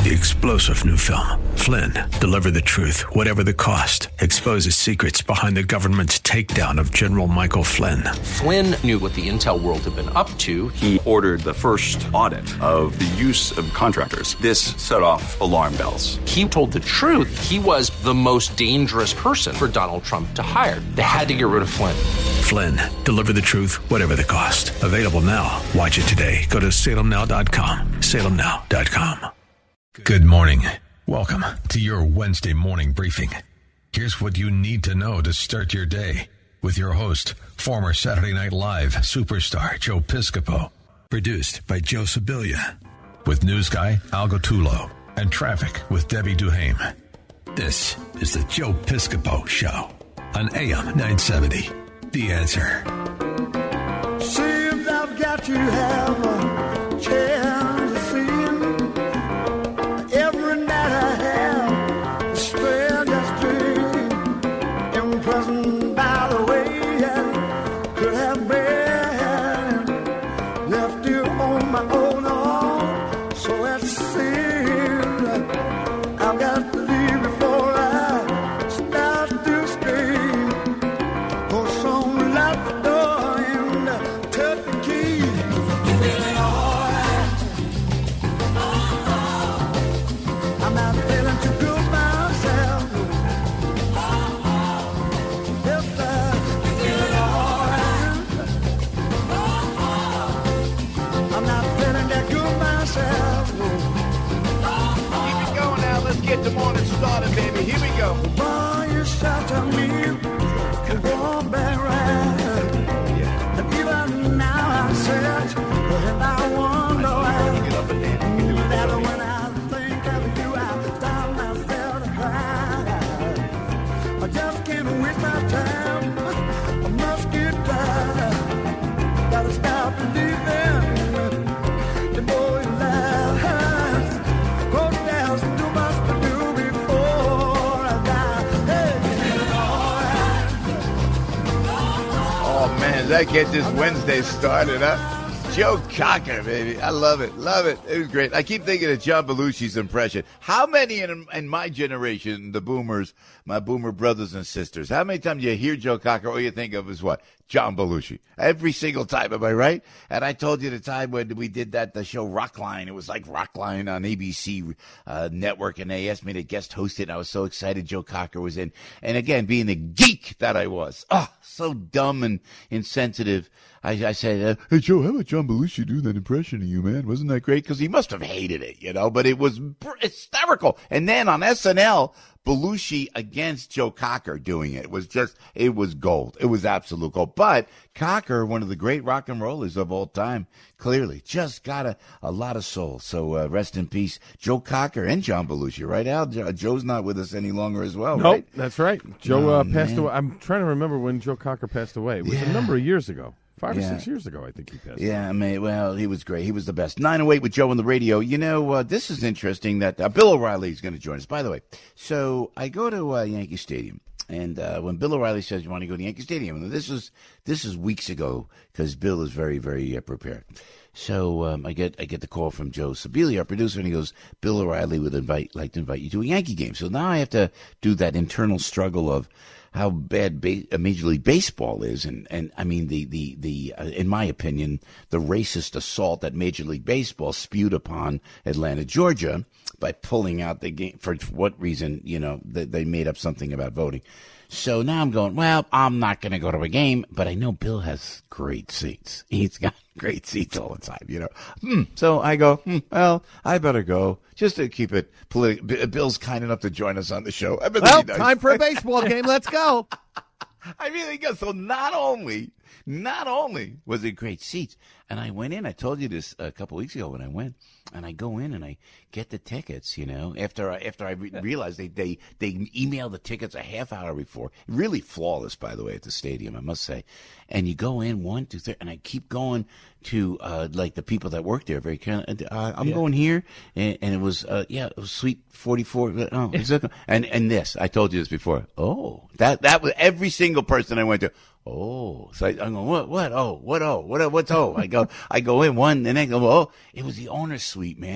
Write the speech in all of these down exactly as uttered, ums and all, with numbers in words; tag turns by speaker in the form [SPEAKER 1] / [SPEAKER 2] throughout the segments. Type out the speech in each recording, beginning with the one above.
[SPEAKER 1] the explosive new film, Flynn, deliver the truth, whatever the cost, exposes secrets behind the government's takedown of General Michael Flynn.
[SPEAKER 2] Flynn knew what the intel world had been up to.
[SPEAKER 3] He ordered the first audit of the use of contractors. This set off alarm bells.
[SPEAKER 2] He told the truth. He was the most dangerous person for Donald Trump to hire. They had to get rid of Flynn.
[SPEAKER 1] Flynn, deliver the truth, whatever the cost. Available now. Watch it today. Go to salem now dot com. salem now dot com.
[SPEAKER 4] Good morning. Welcome to your Wednesday morning briefing. Here's what you need to know to start your day with your host, former Saturday Night Live superstar Joe Piscopo. Produced by Joe Sibilia. With news guy Al Gottulo and traffic with Debbie Duhame. This is the Joe Piscopo Show on A M nine seventy. The Answer.
[SPEAKER 5] Seems I've got to have a chance to see him. Every night I have a stranger's dream. Imprisoned by the way I could have been. Left you on my own arm, so it seems I've got to leave before I start to scream. For some locked the door and took the key. Feeling alright. I'm not feeling too good myself. Yes, I'm feeling alright. I'm not feeling that good myself.
[SPEAKER 6] Keep it going now. Let's get the morning started, baby. Here we go.
[SPEAKER 5] Boy, you shelter me. You go back right. And even now I search, and I wonder why.
[SPEAKER 6] Get up and dance. You can do it.
[SPEAKER 5] That when I think of you, I stop myself to cry. I just can't waste my time. I must get by. Gotta stop believing the boy lies. Oh, there's too much to do before I die. Hey, feeling alright.
[SPEAKER 6] Oh, man, does that get this Wednesday started, huh? Joe Cocker, baby. I love it. Love it. It was great. I keep thinking of John Belushi's impression. How many in, in my generation, the boomers, my boomer brothers and sisters, how many times you hear Joe Cocker, all you think of is what? John Belushi. Every single time, am I right? And I told you the time when we did that, the show Rockline. It was like Rockline on A B C uh, Network, and they asked me to guest host it, and I was so excited Joe Cocker was in. And again, being the geek that I was, oh, so dumb and insensitive, I, I said, uh, hey, Joe, how about John Belushi doing that impression of you, man? Wasn't that great? Because he must have hated it, you know, but it was br- hysterical. And then on S N L, Belushi against Joe Cocker doing it. It was just, it was gold. It was absolute gold. But Cocker, one of the great rock and rollers of all time, clearly just got a, a lot of soul. So uh, rest in peace, Joe Cocker and John Belushi, right, Al? Joe's not with us any longer as well,
[SPEAKER 7] nope,
[SPEAKER 6] right?
[SPEAKER 7] That's right. Joe
[SPEAKER 6] Oh,
[SPEAKER 7] uh, passed
[SPEAKER 6] man.
[SPEAKER 7] away. I'm trying to remember when Joe Cocker passed away. It was
[SPEAKER 6] Yeah.
[SPEAKER 7] a number of years ago. Five
[SPEAKER 6] Yeah.
[SPEAKER 7] or six years ago, I think he passed away.
[SPEAKER 6] Yeah, I mean, well, he was great. He was the best. nine oh eight with Joe on the radio. You know, uh, this is interesting that uh, Bill O'Reilly is going to join us. By the way, so I go to uh, Yankee Stadium, and uh, when Bill O'Reilly says you want to go to Yankee Stadium, and this is this is weeks ago because Bill is very, very uh, prepared. So um, I get I get the call from Joe Sibilia, our producer, and he goes, Bill O'Reilly would invite like to invite you to a Yankee game. So now I have to do that internal struggle of how bad ba- uh, Major League Baseball is, and, and I mean the the the uh, in my opinion, the racist assault that Major League Baseball spewed upon Atlanta, Georgia, by pulling out the game for what reason, you know, they, they made up something about voting. So now I'm going, well, I'm not going to go to a game, but I know Bill has great seats. He's got great seats all the time, you know. Hmm. So I go, hmm, well, I better go just to keep it political. Bill's kind enough to join us on the show. I mean,
[SPEAKER 8] Well,
[SPEAKER 6] nice.
[SPEAKER 8] time for a baseball game. Let's go.
[SPEAKER 6] I really go. So not only, not only was it great seats, and I went in. I told you this a couple weeks ago when I went, and I go in and I get the tickets. You know, after I, after I re- realized they they they emailed the tickets a half hour before. Really flawless, by the way, at the stadium, I must say. And you go in one, two, three, and I keep going to uh, like the people that work there. Very kind of, uh, I'm yeah. going here, and, and it was uh, yeah, it was Suite forty-four. Oh, exactly. and and this, I told you this before. Oh, that that was every single person I went to. Oh, so I, I'm going, what, what, oh, what, oh, what, what's, oh, I go, I go in one, and then I go, oh, it was the owner's suite, man.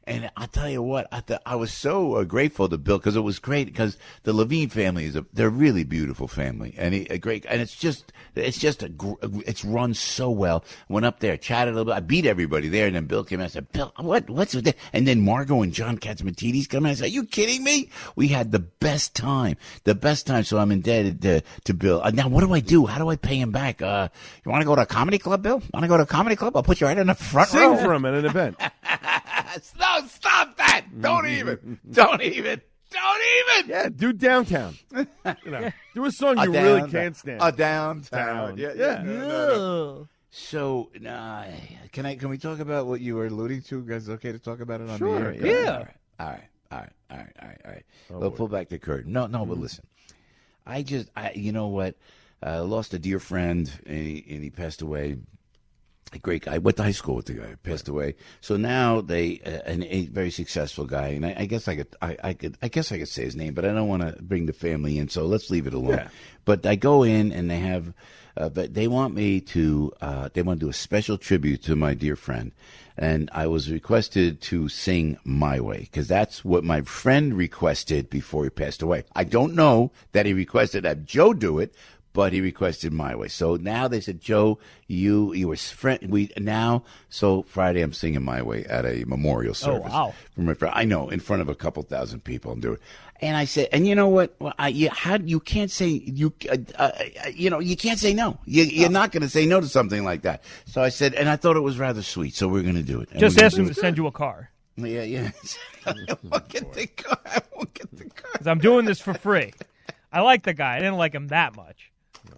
[SPEAKER 6] And I tell you what, I th- I was so uh, grateful to Bill because it was great because the Levine family is a they're a really beautiful family and he, a great and it's just it's just a gr- it's run so well. Went up there, chatted a little bit. I beat everybody there, and then Bill came in and said, "Bill, what what's with that?" And then Margot and John Catsimatidis come in. I said, "Are you kidding me?" We had the best time, the best time. So I'm indebted to, to Bill. Uh, now, what do I do? How do I pay him back? Uh, you want to go to a comedy club, Bill? Want to go to a comedy club? I'll put you right in the front
[SPEAKER 7] Sing
[SPEAKER 6] row.
[SPEAKER 7] for him at an event.
[SPEAKER 6] No, stop that! Don't even! Don't even! Don't even!
[SPEAKER 7] Yeah, do downtown. You know, do a song
[SPEAKER 6] A
[SPEAKER 7] you really
[SPEAKER 6] down-
[SPEAKER 7] can't stand.
[SPEAKER 6] A downtown.
[SPEAKER 7] Town.
[SPEAKER 6] Yeah,
[SPEAKER 7] Yeah.
[SPEAKER 6] yeah. no, no, no. So, uh, can I? Can we talk about what you were alluding to? Guys, okay to talk about it on
[SPEAKER 7] Sure,
[SPEAKER 6] the air?
[SPEAKER 7] yeah.
[SPEAKER 6] All right. All right. All right. All right. All right. All right.
[SPEAKER 7] Oh,
[SPEAKER 6] we'll
[SPEAKER 7] boy.
[SPEAKER 6] pull back the curtain. No, no, but listen. I just, I, you know what? I lost a dear friend, and he, and he passed away. A great guy. I went to high school with the guy. Passed away. So now they, uh, an, a very successful guy, and I, I guess I could, I, I could, I guess I could say his name, but I don't want to bring the family in, so let's leave it alone.
[SPEAKER 7] Yeah.
[SPEAKER 6] But I go in, and they have, uh, but they want me to, uh, they want to do a special tribute to my dear friend, and I was requested to sing "My Way" because that's what my friend requested before he passed away. I don't know that he requested that Joe do it. But he requested "My Way." So now they said, Joe, you you were friend. We now so Friday I'm singing "My Way" at a memorial service.
[SPEAKER 9] wow.
[SPEAKER 6] From my friend. I know, in front of a couple thousand people. I'm doing. And I said, and you know what? Well, I, you how you can't say you uh, uh, you know you can't say no. You, you're not going to say no to something like that. So I said, and I thought it was rather sweet. So we're going to do it. And
[SPEAKER 9] Just
[SPEAKER 6] we're gonna
[SPEAKER 9] ask
[SPEAKER 6] do
[SPEAKER 9] him to
[SPEAKER 6] it.
[SPEAKER 9] send you a car.
[SPEAKER 6] Yeah, yeah. I won't get the car. I won't get the car.
[SPEAKER 9] 'Cause I'm doing this for free. I like the guy. I didn't like him that much.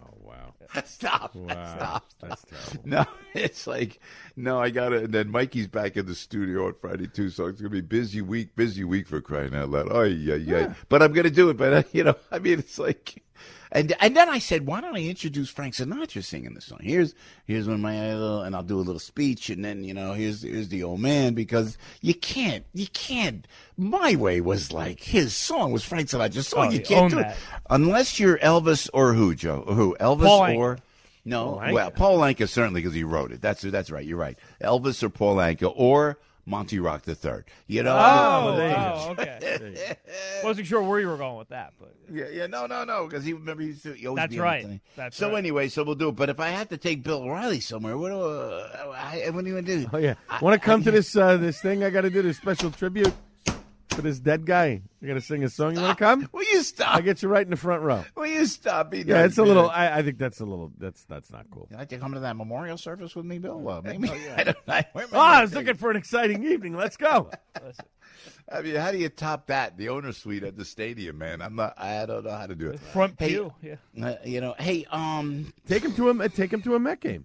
[SPEAKER 6] Stop.
[SPEAKER 7] Wow.
[SPEAKER 6] Stop.
[SPEAKER 7] That's terrible.
[SPEAKER 6] No, it's like, no, I got it. And then Mikey's back in the studio on Friday, too. So it's going to be busy week, busy week for crying out loud. Oh, yeah, yeah. But I'm going to do it. But, uh, you know, I mean, it's like, and and then I said, why don't I introduce Frank Sinatra singing the song? Here's here's when my idol, and I'll do a little speech. And then, you know, here's here's the old man, because you can't, you can't. My Way was like, his song was Frank Sinatra's song.
[SPEAKER 9] Oh,
[SPEAKER 6] you
[SPEAKER 9] you
[SPEAKER 6] can't
[SPEAKER 9] own
[SPEAKER 6] do
[SPEAKER 9] that.
[SPEAKER 6] it. Unless you're Elvis or who, Joe? Who? Elvis
[SPEAKER 9] Paul Anka.
[SPEAKER 6] or? No,
[SPEAKER 7] Paul Anka.
[SPEAKER 6] well, Paul Anka certainly because he wrote it. That's that's right. You're right. Elvis or Paul Anka or Monty Rock the Third. You know.
[SPEAKER 9] Oh,
[SPEAKER 7] there you
[SPEAKER 9] oh okay. Wasn't sure where you were going with that, but
[SPEAKER 6] Yeah, yeah, no, no, no, because he remember he used to he always
[SPEAKER 9] That's
[SPEAKER 6] be on the
[SPEAKER 9] right.
[SPEAKER 6] thing.
[SPEAKER 9] That's
[SPEAKER 6] so
[SPEAKER 9] right.
[SPEAKER 6] anyway, so we'll do it. But if I had to take Bill O'Reilly somewhere, what do uh, I, what do you do?
[SPEAKER 7] Oh yeah.
[SPEAKER 6] I-
[SPEAKER 7] Want to come
[SPEAKER 6] I-
[SPEAKER 7] to this uh, this thing? I got to do this special tribute to this dead guy. I got to sing a song. You want to come?
[SPEAKER 6] Will you stop?
[SPEAKER 7] I get you right in the front row.
[SPEAKER 6] Will you stop? being
[SPEAKER 7] Yeah,
[SPEAKER 6] that
[SPEAKER 7] it's a
[SPEAKER 6] man?
[SPEAKER 7] little. I, I think that's a little. That's that's not cool.
[SPEAKER 6] You like to come to that memorial service with me, Bill? Uh, maybe. I don't, I, where am I
[SPEAKER 7] Oh, I
[SPEAKER 6] gonna
[SPEAKER 7] was
[SPEAKER 6] take
[SPEAKER 7] looking for an exciting evening. Let's go.
[SPEAKER 6] I mean, how do you top that? The owner suite at the stadium, man. I'm not. I don't know how to do it.
[SPEAKER 9] front
[SPEAKER 6] Hey,
[SPEAKER 9] pew. Yeah.
[SPEAKER 6] Uh, you know, hey, um,
[SPEAKER 7] Take him to a take him to a Met game.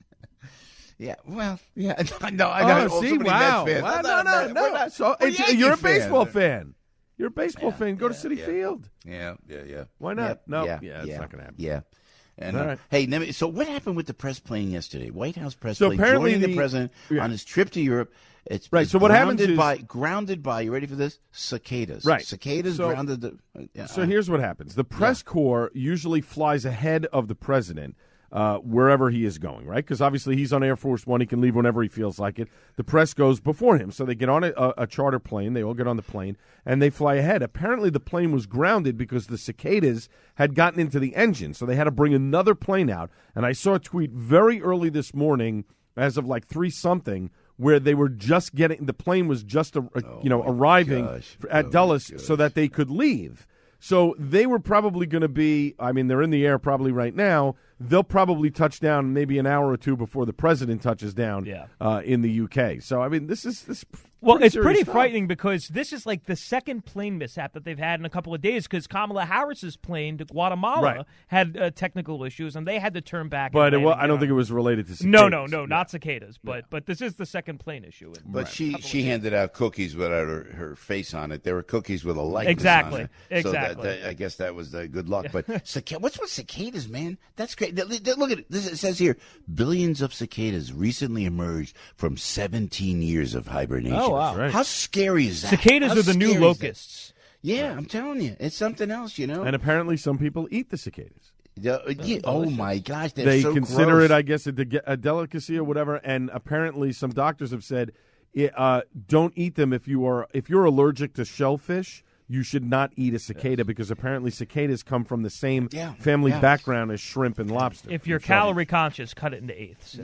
[SPEAKER 6] yeah, well, yeah, no, I know.
[SPEAKER 7] Oh,
[SPEAKER 6] oh,
[SPEAKER 7] see,
[SPEAKER 6] so many
[SPEAKER 7] wow.
[SPEAKER 6] Mets fans.
[SPEAKER 7] Wow,
[SPEAKER 6] I'm
[SPEAKER 7] no,
[SPEAKER 6] not
[SPEAKER 7] no,
[SPEAKER 6] Met-
[SPEAKER 7] no.
[SPEAKER 6] we're not-
[SPEAKER 7] So
[SPEAKER 6] we're
[SPEAKER 7] it's,
[SPEAKER 6] Yankee
[SPEAKER 7] you're a
[SPEAKER 6] fans.
[SPEAKER 7] baseball fan. You're a baseball
[SPEAKER 6] Yeah,
[SPEAKER 7] fan. Go to
[SPEAKER 6] yeah,
[SPEAKER 7] City
[SPEAKER 6] yeah.
[SPEAKER 7] Field.
[SPEAKER 6] Yeah, yeah, yeah.
[SPEAKER 7] Why not?
[SPEAKER 6] Yep,
[SPEAKER 7] No.
[SPEAKER 6] yeah,
[SPEAKER 7] Yeah, it's not gonna happen.
[SPEAKER 6] Yeah. And
[SPEAKER 7] All
[SPEAKER 6] uh,
[SPEAKER 7] right.
[SPEAKER 6] hey, let me- so what happened with the press plane yesterday? White House press
[SPEAKER 7] So
[SPEAKER 6] plane
[SPEAKER 7] apparently
[SPEAKER 6] joining the,
[SPEAKER 7] the-
[SPEAKER 6] president
[SPEAKER 7] yeah.
[SPEAKER 6] on his trip to Europe. It's
[SPEAKER 7] Right,
[SPEAKER 6] it's
[SPEAKER 7] so what happens
[SPEAKER 6] grounded
[SPEAKER 7] is-
[SPEAKER 6] by grounded by. You ready for this? Cicadas.
[SPEAKER 7] Right.
[SPEAKER 6] Cicadas
[SPEAKER 7] So-
[SPEAKER 6] grounded the. Uh, yeah,
[SPEAKER 7] So
[SPEAKER 6] uh,
[SPEAKER 7] here's what happens: the press corps usually flies ahead of the president uh, wherever he is going, right? Because obviously he's on Air Force One; he can leave whenever he feels like it. The press goes before him, so they get on a, a, a charter plane. They all get on the plane and they fly ahead. Apparently, the plane was grounded because the cicadas had gotten into the engine, so they had to bring another plane out. And I saw a tweet very early this morning, as of like three something, where they were just getting the plane was just uh, you know arriving
[SPEAKER 6] gosh.
[SPEAKER 7] at
[SPEAKER 6] Oh, my
[SPEAKER 7] Dulles
[SPEAKER 6] gosh.
[SPEAKER 7] so that they could leave. So they were probably going to be, I mean, they're in the air probably right now. They'll probably touch down maybe an hour or two before the president touches down
[SPEAKER 9] Yeah.
[SPEAKER 7] uh, in the U K. So, I mean, this is this. is
[SPEAKER 9] Well, it's
[SPEAKER 7] serious
[SPEAKER 9] pretty
[SPEAKER 7] stuff.
[SPEAKER 9] frightening because this is like the second plane mishap that they've had in a couple of days because Kamala Harris's plane to Guatemala
[SPEAKER 7] Right.
[SPEAKER 9] had uh, technical issues and they had to turn back.
[SPEAKER 7] But it,
[SPEAKER 9] and
[SPEAKER 7] wa-
[SPEAKER 9] land
[SPEAKER 7] I don't
[SPEAKER 9] again.
[SPEAKER 7] think it was related to cicadas.
[SPEAKER 9] No, no, no,
[SPEAKER 7] Yeah.
[SPEAKER 9] not cicadas. But but this is the second plane issue.
[SPEAKER 6] But she she handed out cookies without her, her face on it. There were cookies with a likeness
[SPEAKER 9] Exactly.
[SPEAKER 6] on it. So that,
[SPEAKER 9] Exactly.
[SPEAKER 6] that, I guess that was the good luck. But cic- what's with cicadas, man? That's great. Th- th- Look at it. This, it says here, billions of cicadas recently emerged from seventeen years of hibernation.
[SPEAKER 9] Oh, wow.
[SPEAKER 7] Right.
[SPEAKER 6] How scary is that?
[SPEAKER 9] Cicadas
[SPEAKER 6] How
[SPEAKER 9] are the new
[SPEAKER 6] scary is that?
[SPEAKER 9] locusts.
[SPEAKER 6] Yeah, I'm telling you, it's something else. You know.
[SPEAKER 7] And apparently some people eat the cicadas.
[SPEAKER 6] The- uh, yeah, oh my gosh, they're
[SPEAKER 7] They
[SPEAKER 6] so
[SPEAKER 7] consider
[SPEAKER 6] gross.
[SPEAKER 7] it, I guess, a, de- a delicacy or whatever. And apparently some doctors have said it, uh, don't eat them if you are if you're allergic to shellfish. You should not eat a cicada yes. because apparently cicadas come from the same
[SPEAKER 6] yeah.
[SPEAKER 7] family
[SPEAKER 6] yeah.
[SPEAKER 7] background as shrimp and lobster.
[SPEAKER 9] If you're calorie conscious, cut it into eighths.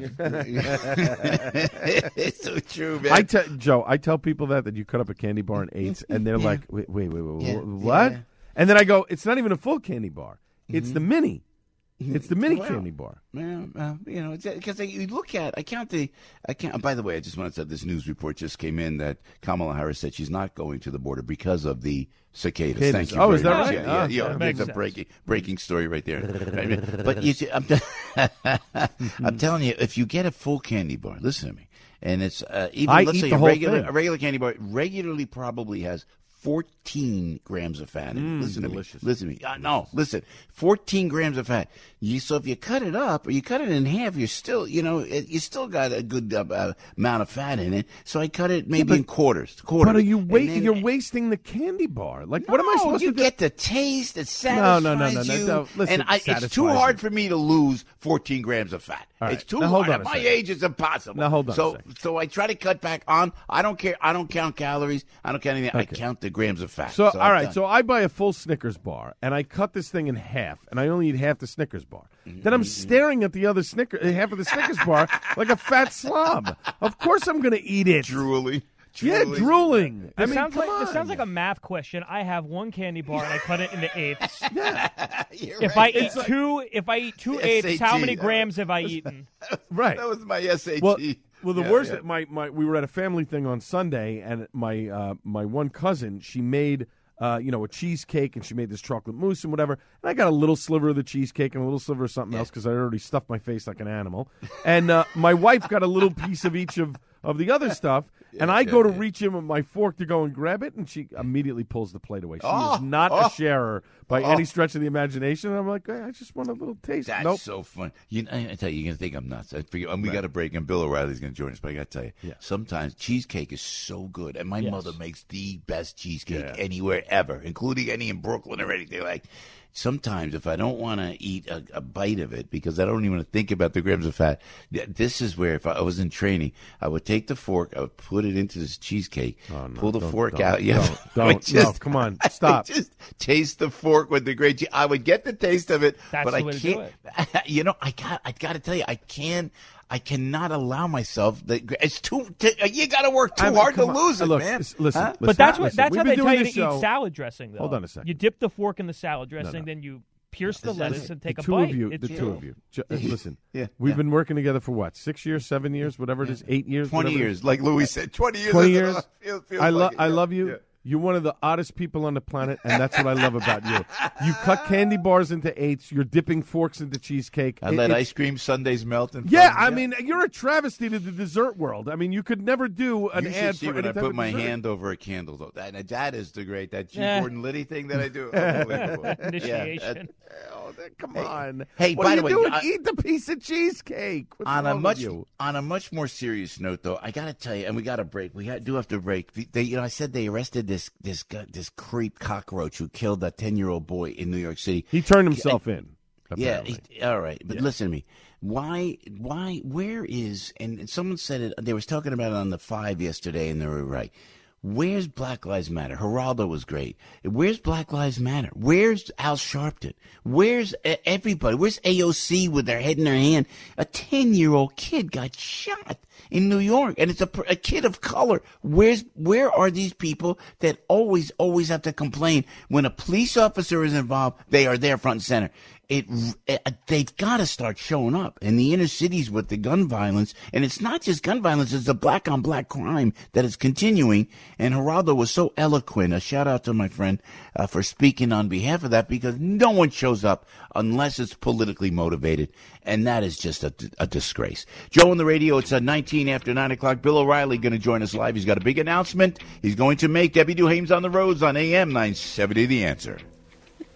[SPEAKER 6] It's so true, man.
[SPEAKER 7] I tell Joe, I tell people that that you cut up a candy bar in eighths, and they're yeah. like, "Wait, wait, wait, wait
[SPEAKER 6] yeah.
[SPEAKER 7] what?"
[SPEAKER 6] Yeah.
[SPEAKER 7] And then I go, "It's not even a full candy bar. It's mm-hmm. the mini." It's the mini
[SPEAKER 6] well,
[SPEAKER 7] candy bar.
[SPEAKER 6] Yeah, uh, you know, because you look at, I count the, I count. By the way, I just want to say this news report just came in that Kamala Harris said she's not going to the border because of the cicadas.
[SPEAKER 7] cicadas.
[SPEAKER 6] Thank you.
[SPEAKER 7] Oh,
[SPEAKER 6] very
[SPEAKER 7] is that
[SPEAKER 6] much.
[SPEAKER 7] right?
[SPEAKER 6] Yeah, yeah,
[SPEAKER 7] oh,
[SPEAKER 6] yeah.
[SPEAKER 7] yeah
[SPEAKER 6] It's a breaking, breaking story right there. But you see, I'm, t- I'm telling you, if you get a full candy bar, listen to me, and it's uh, even
[SPEAKER 7] I
[SPEAKER 6] let's
[SPEAKER 7] eat
[SPEAKER 6] say
[SPEAKER 7] the
[SPEAKER 6] a
[SPEAKER 7] whole
[SPEAKER 6] regular,
[SPEAKER 7] thing.
[SPEAKER 6] a regular candy bar regularly probably has fourteen grams of fat in it.
[SPEAKER 7] Mm,
[SPEAKER 6] listen
[SPEAKER 7] delicious.
[SPEAKER 6] to me. Listen to me. Uh, no, listen. fourteen grams of fat. You, so if you cut it up or you cut it in half, you're still, you know, it, you still got a good uh, uh, amount of fat in it. So I cut it maybe
[SPEAKER 7] yeah, but,
[SPEAKER 6] in quarters. quarters.
[SPEAKER 7] But are you wa-
[SPEAKER 6] then,
[SPEAKER 7] you're wasting the candy bar? Like,
[SPEAKER 6] no,
[SPEAKER 7] what am I supposed
[SPEAKER 6] you
[SPEAKER 7] to do?
[SPEAKER 6] get the taste. It satisfies
[SPEAKER 7] no, no, no, no,
[SPEAKER 6] you.
[SPEAKER 7] no, no. Listen,
[SPEAKER 6] and I, it's too hard for me to lose fourteen grams of fat.
[SPEAKER 7] All right.
[SPEAKER 6] It's too
[SPEAKER 7] now, hold
[SPEAKER 6] hard.
[SPEAKER 7] on
[SPEAKER 6] At
[SPEAKER 7] a
[SPEAKER 6] my
[SPEAKER 7] second.
[SPEAKER 6] age, it's impossible.
[SPEAKER 7] Now, hold on
[SPEAKER 6] so,
[SPEAKER 7] a second.
[SPEAKER 6] So I try to cut back on. I don't care. I don't count calories. I don't count anything.
[SPEAKER 7] Okay.
[SPEAKER 6] I count the grams of fat.
[SPEAKER 7] So,
[SPEAKER 6] So
[SPEAKER 7] all
[SPEAKER 6] I've
[SPEAKER 7] right,
[SPEAKER 6] done-
[SPEAKER 7] so I buy a full Snickers bar, and I cut this thing in half, and I only eat half the Snickers bar.
[SPEAKER 6] Mm-hmm.
[SPEAKER 7] Then I'm staring at the other Snicker, half of the Snickers bar like a fat slob. Of course I'm going to eat it.
[SPEAKER 6] Drooling.
[SPEAKER 7] Yeah, drooling. I
[SPEAKER 9] This
[SPEAKER 7] mean,
[SPEAKER 9] sounds
[SPEAKER 7] come
[SPEAKER 9] like
[SPEAKER 7] on.
[SPEAKER 9] this sounds like a math question. I have one candy bar and I cut it into eighths.
[SPEAKER 7] Yeah.
[SPEAKER 9] If
[SPEAKER 6] right.
[SPEAKER 9] I eat two, if I eat two
[SPEAKER 6] S A T,
[SPEAKER 9] eighths, how many
[SPEAKER 6] that
[SPEAKER 9] grams have I eaten?
[SPEAKER 7] Right.
[SPEAKER 6] That was my S A T.
[SPEAKER 7] Well, well, the
[SPEAKER 6] Yeah,
[SPEAKER 7] worst.
[SPEAKER 6] yeah.
[SPEAKER 7] My, my we were at a family thing on Sunday, and my uh, my one cousin, she made uh, you know a cheesecake, and she made this chocolate mousse and whatever. And I got a little sliver of the cheesecake and a little sliver of something
[SPEAKER 6] Yeah.
[SPEAKER 7] else because I already stuffed my face like an animal. And uh, my wife got a little piece of each of, of the other stuff. And I
[SPEAKER 6] yeah,
[SPEAKER 7] go to
[SPEAKER 6] yeah.
[SPEAKER 7] reach in with my fork to go and grab it, and she immediately pulls the plate away. She
[SPEAKER 6] Oh,
[SPEAKER 7] is not
[SPEAKER 6] oh,
[SPEAKER 7] a sharer by
[SPEAKER 6] oh.
[SPEAKER 7] any stretch of the imagination. And I'm like, hey, I just want a little taste.
[SPEAKER 6] That's
[SPEAKER 7] nope.
[SPEAKER 6] so fun. You, I, I tell you, you're gonna think I'm nuts. I figure, and we got a break, and Bill O'Reilly's gonna join us. But I gotta tell you,
[SPEAKER 7] Yeah.
[SPEAKER 6] sometimes cheesecake is so good, and my
[SPEAKER 9] Yes.
[SPEAKER 6] mother makes the best cheesecake
[SPEAKER 7] Yeah.
[SPEAKER 6] anywhere ever, including any in Brooklyn or anything like. Sometimes, if I don't want to eat a, a bite of it because I don't even want to think about the grams of fat, th- this is where if I was in training, I would take the fork, I would put it into this cheesecake,
[SPEAKER 7] Oh, no,
[SPEAKER 6] pull the
[SPEAKER 7] don't-
[SPEAKER 6] fork
[SPEAKER 7] don't,
[SPEAKER 6] out. Yeah,
[SPEAKER 7] don't,
[SPEAKER 6] I would
[SPEAKER 7] don't, no, come on, stop.
[SPEAKER 6] I would just taste the fork with the great cheese. I would get the taste of it,
[SPEAKER 9] That's
[SPEAKER 6] but
[SPEAKER 9] the
[SPEAKER 6] I
[SPEAKER 9] way to do
[SPEAKER 6] can't. You know, I got. I got to tell you, I can't. I cannot allow myself. The, it's too. T- you got to work too
[SPEAKER 7] I mean,
[SPEAKER 6] hard to
[SPEAKER 7] come on.
[SPEAKER 6] lose it,
[SPEAKER 7] Look,
[SPEAKER 6] man.
[SPEAKER 7] s- listen,
[SPEAKER 6] Huh?
[SPEAKER 7] listen,
[SPEAKER 9] But that's what
[SPEAKER 7] listen,
[SPEAKER 9] that's
[SPEAKER 7] we've
[SPEAKER 9] how
[SPEAKER 7] been
[SPEAKER 9] they tell
[SPEAKER 7] doing
[SPEAKER 9] you
[SPEAKER 7] this
[SPEAKER 9] to eat
[SPEAKER 7] show-
[SPEAKER 9] salad dressing. Though.
[SPEAKER 7] Hold on a second.
[SPEAKER 9] You dip the fork in the salad dressing,
[SPEAKER 7] no.
[SPEAKER 9] then you pierce the
[SPEAKER 6] That's
[SPEAKER 9] lettuce
[SPEAKER 6] it.
[SPEAKER 9] and take
[SPEAKER 7] the
[SPEAKER 9] a
[SPEAKER 7] two
[SPEAKER 9] bite.
[SPEAKER 7] of you,
[SPEAKER 9] It's
[SPEAKER 7] the two
[SPEAKER 9] good.
[SPEAKER 7] of you. Ju- uh, listen,
[SPEAKER 6] Yeah,
[SPEAKER 7] we've
[SPEAKER 6] yeah.
[SPEAKER 7] been working together for what, six years, seven years, whatever it is, eight years,
[SPEAKER 6] Twenty
[SPEAKER 7] whatever it
[SPEAKER 6] years,
[SPEAKER 7] is.
[SPEAKER 6] like Louis said. Twenty years.
[SPEAKER 7] Twenty
[SPEAKER 6] that's
[SPEAKER 7] years.
[SPEAKER 6] enough. Feels- feels
[SPEAKER 7] I love,
[SPEAKER 6] like it,
[SPEAKER 7] I
[SPEAKER 6] yeah.
[SPEAKER 7] love you.
[SPEAKER 6] Yeah.
[SPEAKER 7] You're one of the oddest people on the planet, and that's what I love about you. You cut candy bars into eighths. You're dipping forks into cheesecake.
[SPEAKER 6] I
[SPEAKER 7] It-
[SPEAKER 6] let
[SPEAKER 7] it's-
[SPEAKER 6] ice cream sundaes melt. In
[SPEAKER 7] Yeah,
[SPEAKER 6] front
[SPEAKER 7] I
[SPEAKER 6] of me.
[SPEAKER 7] mean, you're a travesty to the dessert world. I mean, you could never do an
[SPEAKER 6] You should
[SPEAKER 7] ad
[SPEAKER 6] see
[SPEAKER 7] for
[SPEAKER 6] when
[SPEAKER 7] any
[SPEAKER 6] I
[SPEAKER 7] type
[SPEAKER 6] put
[SPEAKER 7] of
[SPEAKER 6] my
[SPEAKER 7] dessert.
[SPEAKER 6] hand over a candle, though. That, that is the great, that G.
[SPEAKER 9] Eh.
[SPEAKER 6] Gordon Liddy thing that I do. Unbelievable.
[SPEAKER 9] Initiation.
[SPEAKER 6] Yeah,
[SPEAKER 7] Oh, that- come on.
[SPEAKER 6] hey,
[SPEAKER 7] what
[SPEAKER 6] by
[SPEAKER 7] are
[SPEAKER 6] the
[SPEAKER 7] you
[SPEAKER 6] way,
[SPEAKER 7] doing?
[SPEAKER 6] I-
[SPEAKER 7] Eat the piece of cheesecake. What's
[SPEAKER 6] on a
[SPEAKER 7] wrong
[SPEAKER 6] much
[SPEAKER 7] with you?
[SPEAKER 6] on a much more serious note, though, I got to tell you, and we got to break. We ha- do have to break. They, you know, I said they arrested this this gu- this creep cockroach who killed a ten year old boy in New York City.
[SPEAKER 7] He turned himself in.
[SPEAKER 6] Yeah,
[SPEAKER 7] apparently.
[SPEAKER 6] he- all right, but
[SPEAKER 7] Yeah.
[SPEAKER 6] listen to me. Why, why, where is? And someone said it. They was talking about it on the Five yesterday, and they were right. Where's Black Lives Matter? Geraldo was great. Where's Black Lives Matter? Where's Al Sharpton? Where's uh, everybody? Where's A O C with their head in their hand? A ten-year-old kid got shot in New York, and it's a, a kid of color. Where's where are these people that always, always have to complain when a police officer is involved? They are there front and center. It, it they've got to start showing up in the inner cities with the gun violence, and it's not just gun violence; it's the black on black crime that is continuing. And Geraldo was so eloquent. A shout out to my friend uh, for speaking on behalf of that, because no one shows up unless it's politically motivated, and that is just a, a disgrace. Joe on the radio. It's at nineteen after nine o'clock. Bill O'Reilly going to join us live. He's got a big announcement he's going to make. Debbie Duhame's on the roads on A M nine seventy. The Answer.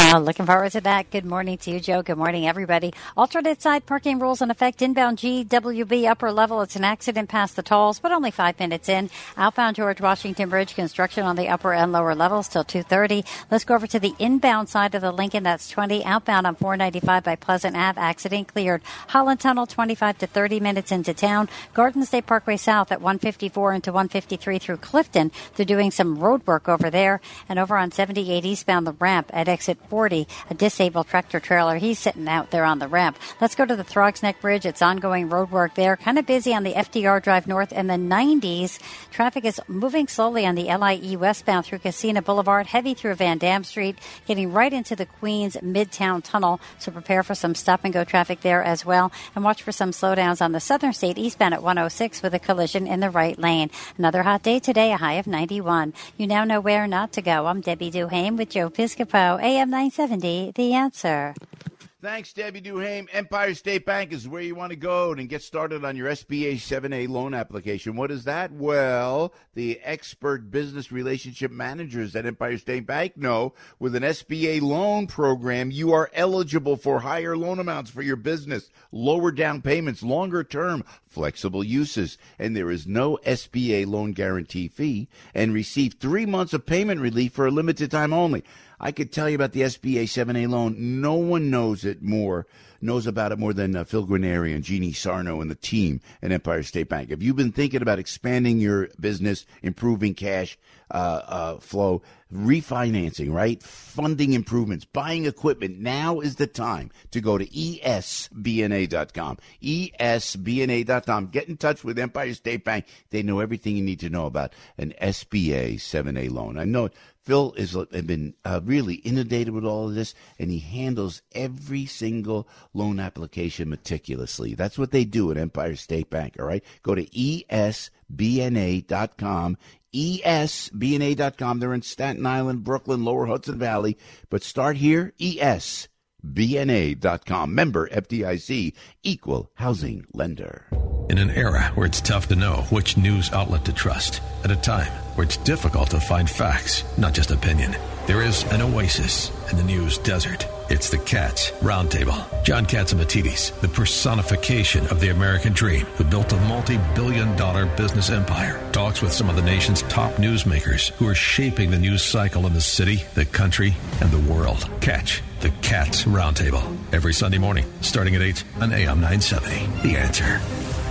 [SPEAKER 10] Uh, looking forward to that. Good morning to you, Joe. Good morning, everybody. Alternate side parking rules in effect. Inbound G W B upper level. It's an accident past the tolls, but only five minutes in. Outbound George Washington Bridge construction on the upper and lower levels till two thirty. Let's go over to the inbound side of the Lincoln. That's twenty. Outbound on four ninety-five by Pleasant Ave. Accident cleared. Holland Tunnel, twenty-five to thirty minutes into town. Garden State Parkway South at one fifty-four into one fifty-three through Clifton. They're doing some road work over there. And over on seventy-eight eastbound, the ramp at exit forty. A disabled tractor trailer. He's sitting out there on the ramp. Let's go to the Throgs Neck Bridge. It's ongoing road work there. Kind of busy on the F D R Drive North and the nineties. Traffic is moving slowly on the L I E westbound through Casino Boulevard, heavy through Van Dam Street, getting right into the Queens Midtown Tunnel. So prepare for some stop-and-go traffic there as well. And watch for some slowdowns on the Southern State eastbound at one oh six with a collision in the right lane. Another hot day today, a high of ninety-one. You now know where not to go. I'm Debbie Duhame with Joe Piscopo, A M nine seventy, The Answer.
[SPEAKER 6] Thanks, Debbie Duhame. Empire State Bank is where you want to go and get started on your S B A seven A loan application. What is that? Well, the expert business relationship managers at Empire State Bank know with an S B A loan program, you are eligible for higher loan amounts for your business, lower down payments, longer term, flexible uses, and there is no S B A loan guarantee fee, and receive three months of payment relief for a limited time only. I could tell you about the S B A seven A loan. No one knows it more, knows about it more than uh, Phil Guarneri and Jeannie Sarno and the team at Empire State Bank. If you've been thinking about expanding your business, improving cash uh, uh, flow, refinancing, right, funding improvements, buying equipment, now is the time to go to E S B N A dot com. E S B N A dot com. Get in touch with Empire State Bank. They know everything you need to know about an S B A seven A loan. I know Phil has been uh, really inundated with all of this, and he handles every single loan application meticulously. That's what they do at Empire State Bank, all right? Go to E S B N A dot com. E S B N A dot com. They're in Staten Island, Brooklyn, Lower Hudson Valley. But start here, E S B N A dot com. Member F D I C, equal housing lender.
[SPEAKER 4] In an era where it's tough to know which news outlet to trust, at a time where it's difficult to find facts, not just opinion, there is an oasis in the news desert. It's the Cats Roundtable. John Catsimatidis, the personification of the American dream, who built a multi-billion dollar business empire, talks with some of the nation's top newsmakers who are shaping the news cycle in the city, the country, and the world. Catch the Cats Roundtable every Sunday morning, starting at eight on A M nine seventy. The Answer.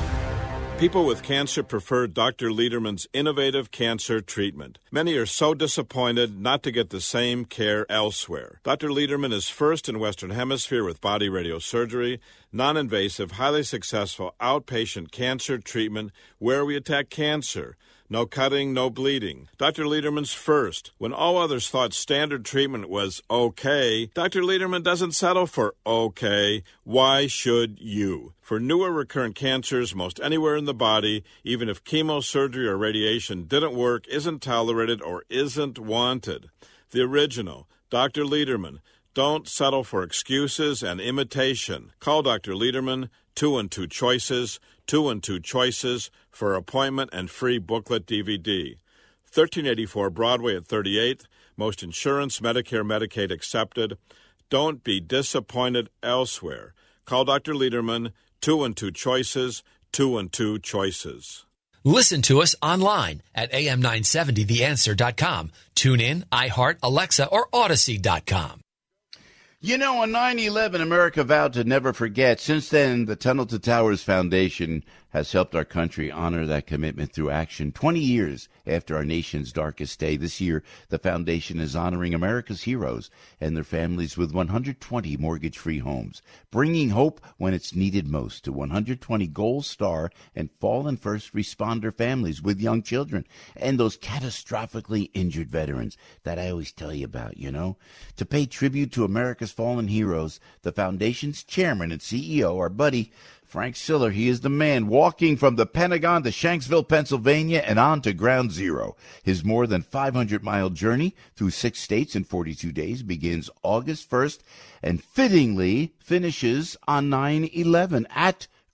[SPEAKER 11] People with cancer prefer Doctor Lederman's innovative cancer treatment. Many are so disappointed not to get the same care elsewhere. Doctor Lederman is first in Western Hemisphere with body radiosurgery, non-invasive, highly successful outpatient cancer treatment where we attack cancer. No cutting, no bleeding. Doctor Lederman's first. When all others thought standard treatment was okay, Doctor Lederman doesn't settle for okay. Why should you? For newer recurrent cancers, most anywhere in the body, even if chemosurgery or radiation didn't work, isn't tolerated, or isn't wanted. The original, Doctor Lederman. Don't settle for excuses and imitation. Call Doctor Lederman, two and two choices, two and two choices, for appointment and free booklet D V D. thirteen eighty-four Broadway at thirty-eighth. Most insurance, Medicare, Medicaid accepted. Don't be disappointed elsewhere. Call Doctor Lederman, two and two choices, two and two choices.
[SPEAKER 12] Listen to us online at A M nine seventy the answer dot com. Tune in, iHeart, Alexa, or Odyssey dot com.
[SPEAKER 6] You know, on nine eleven, America vowed to never forget. Since then, the Tunnel to Towers Foundation has helped our country honor that commitment through action. twenty years after our nation's darkest day, this year, the foundation is honoring America's heroes and their families with one hundred twenty mortgage-free homes, bringing hope when it's needed most to one hundred twenty Gold Star and fallen first responder families with young children, and those catastrophically injured veterans that I always tell you about, you know. To pay tribute to America's fallen heroes, the foundation's chairman and C E O, our buddy Frank Siller, he is the man walking from the Pentagon to Shanksville, Pennsylvania, and on to Ground Zero. His more than five hundred mile journey through six states in forty-two days begins August first and fittingly finishes on nine eleven at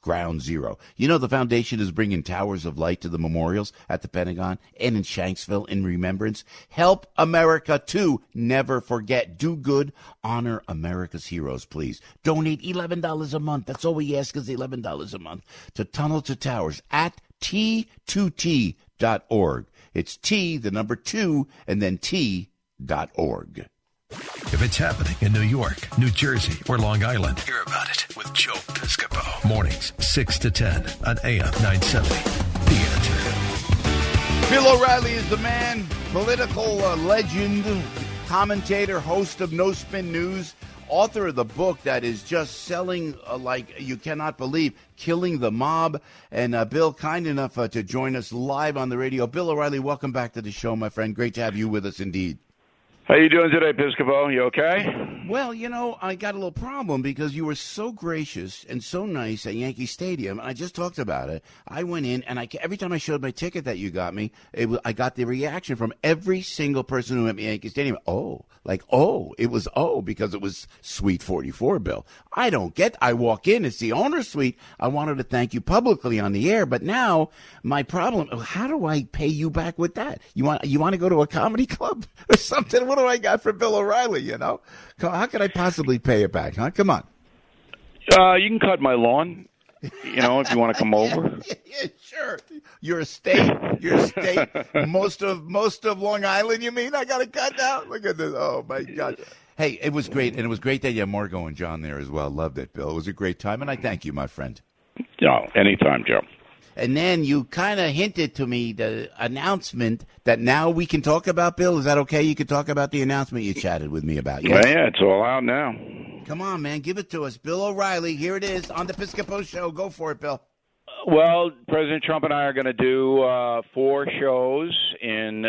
[SPEAKER 6] Ground Zero. You know the foundation is bringing towers of light to the memorials at the Pentagon and in Shanksville in remembrance. Help America too. Never forget. Do good. Honor America's heroes, please. Donate eleven dollars a month. That's all we ask is eleven dollars a month to Tunnel to Towers at T two T dot org. It's T, the number two, and then T dot org.
[SPEAKER 4] If it's happening in New York, New Jersey, or Long Island, hear about it with Joe Piscopo. Mornings, six to ten on A M nine seventy. The Answer.
[SPEAKER 6] Bill O'Reilly is the man, political uh, legend, commentator, host of No Spin News, author of the book that is just selling uh, like you cannot believe, Killing the Mob. And uh, Bill, kind enough uh, to join us live on the radio. Bill O'Reilly, welcome back to the show, my friend. Great to have you with us indeed.
[SPEAKER 13] How you doing today, Piscopo? You okay?
[SPEAKER 6] Well, you know, I got a little problem because you were so gracious and so nice at Yankee Stadium. And I just talked about it. I went in, and I, every time I showed my ticket that you got me, it was, I got the reaction from every single person who went to Yankee Stadium. Oh, like, oh, it was oh, because it was Suite forty-four, Bill. I don't get, I walk in, it's the owner's suite. I wanted to thank you publicly on the air, but now my problem, how do I pay you back with that? You want, you want to go to a comedy club or something? What do I got for Bill O'Reilly, you know? How could I possibly pay it back, huh? Come on.
[SPEAKER 13] Uh, you can cut my lawn, you know, if you want to come over.
[SPEAKER 6] Yeah, sure. You're a state. You're a state. most of most of Long Island, you mean? I got to cut now? Look at this. Oh, my God. Hey, it was great, and it was great that you had Margo and John there as well. Loved it, Bill. It was a great time, and I thank you, my friend.
[SPEAKER 13] No, anytime, Joe.
[SPEAKER 6] And then you kind of hinted to me the announcement that now we can talk about, Bill. Is that okay? You can talk about the announcement you chatted with me about.
[SPEAKER 13] Yes? Well, yeah, it's all out now.
[SPEAKER 6] Come on, man. Give it to us. Bill O'Reilly, here it is on the Piscopo Show. Go for it, Bill.
[SPEAKER 13] Well, President Trump and I are going to do uh, four shows in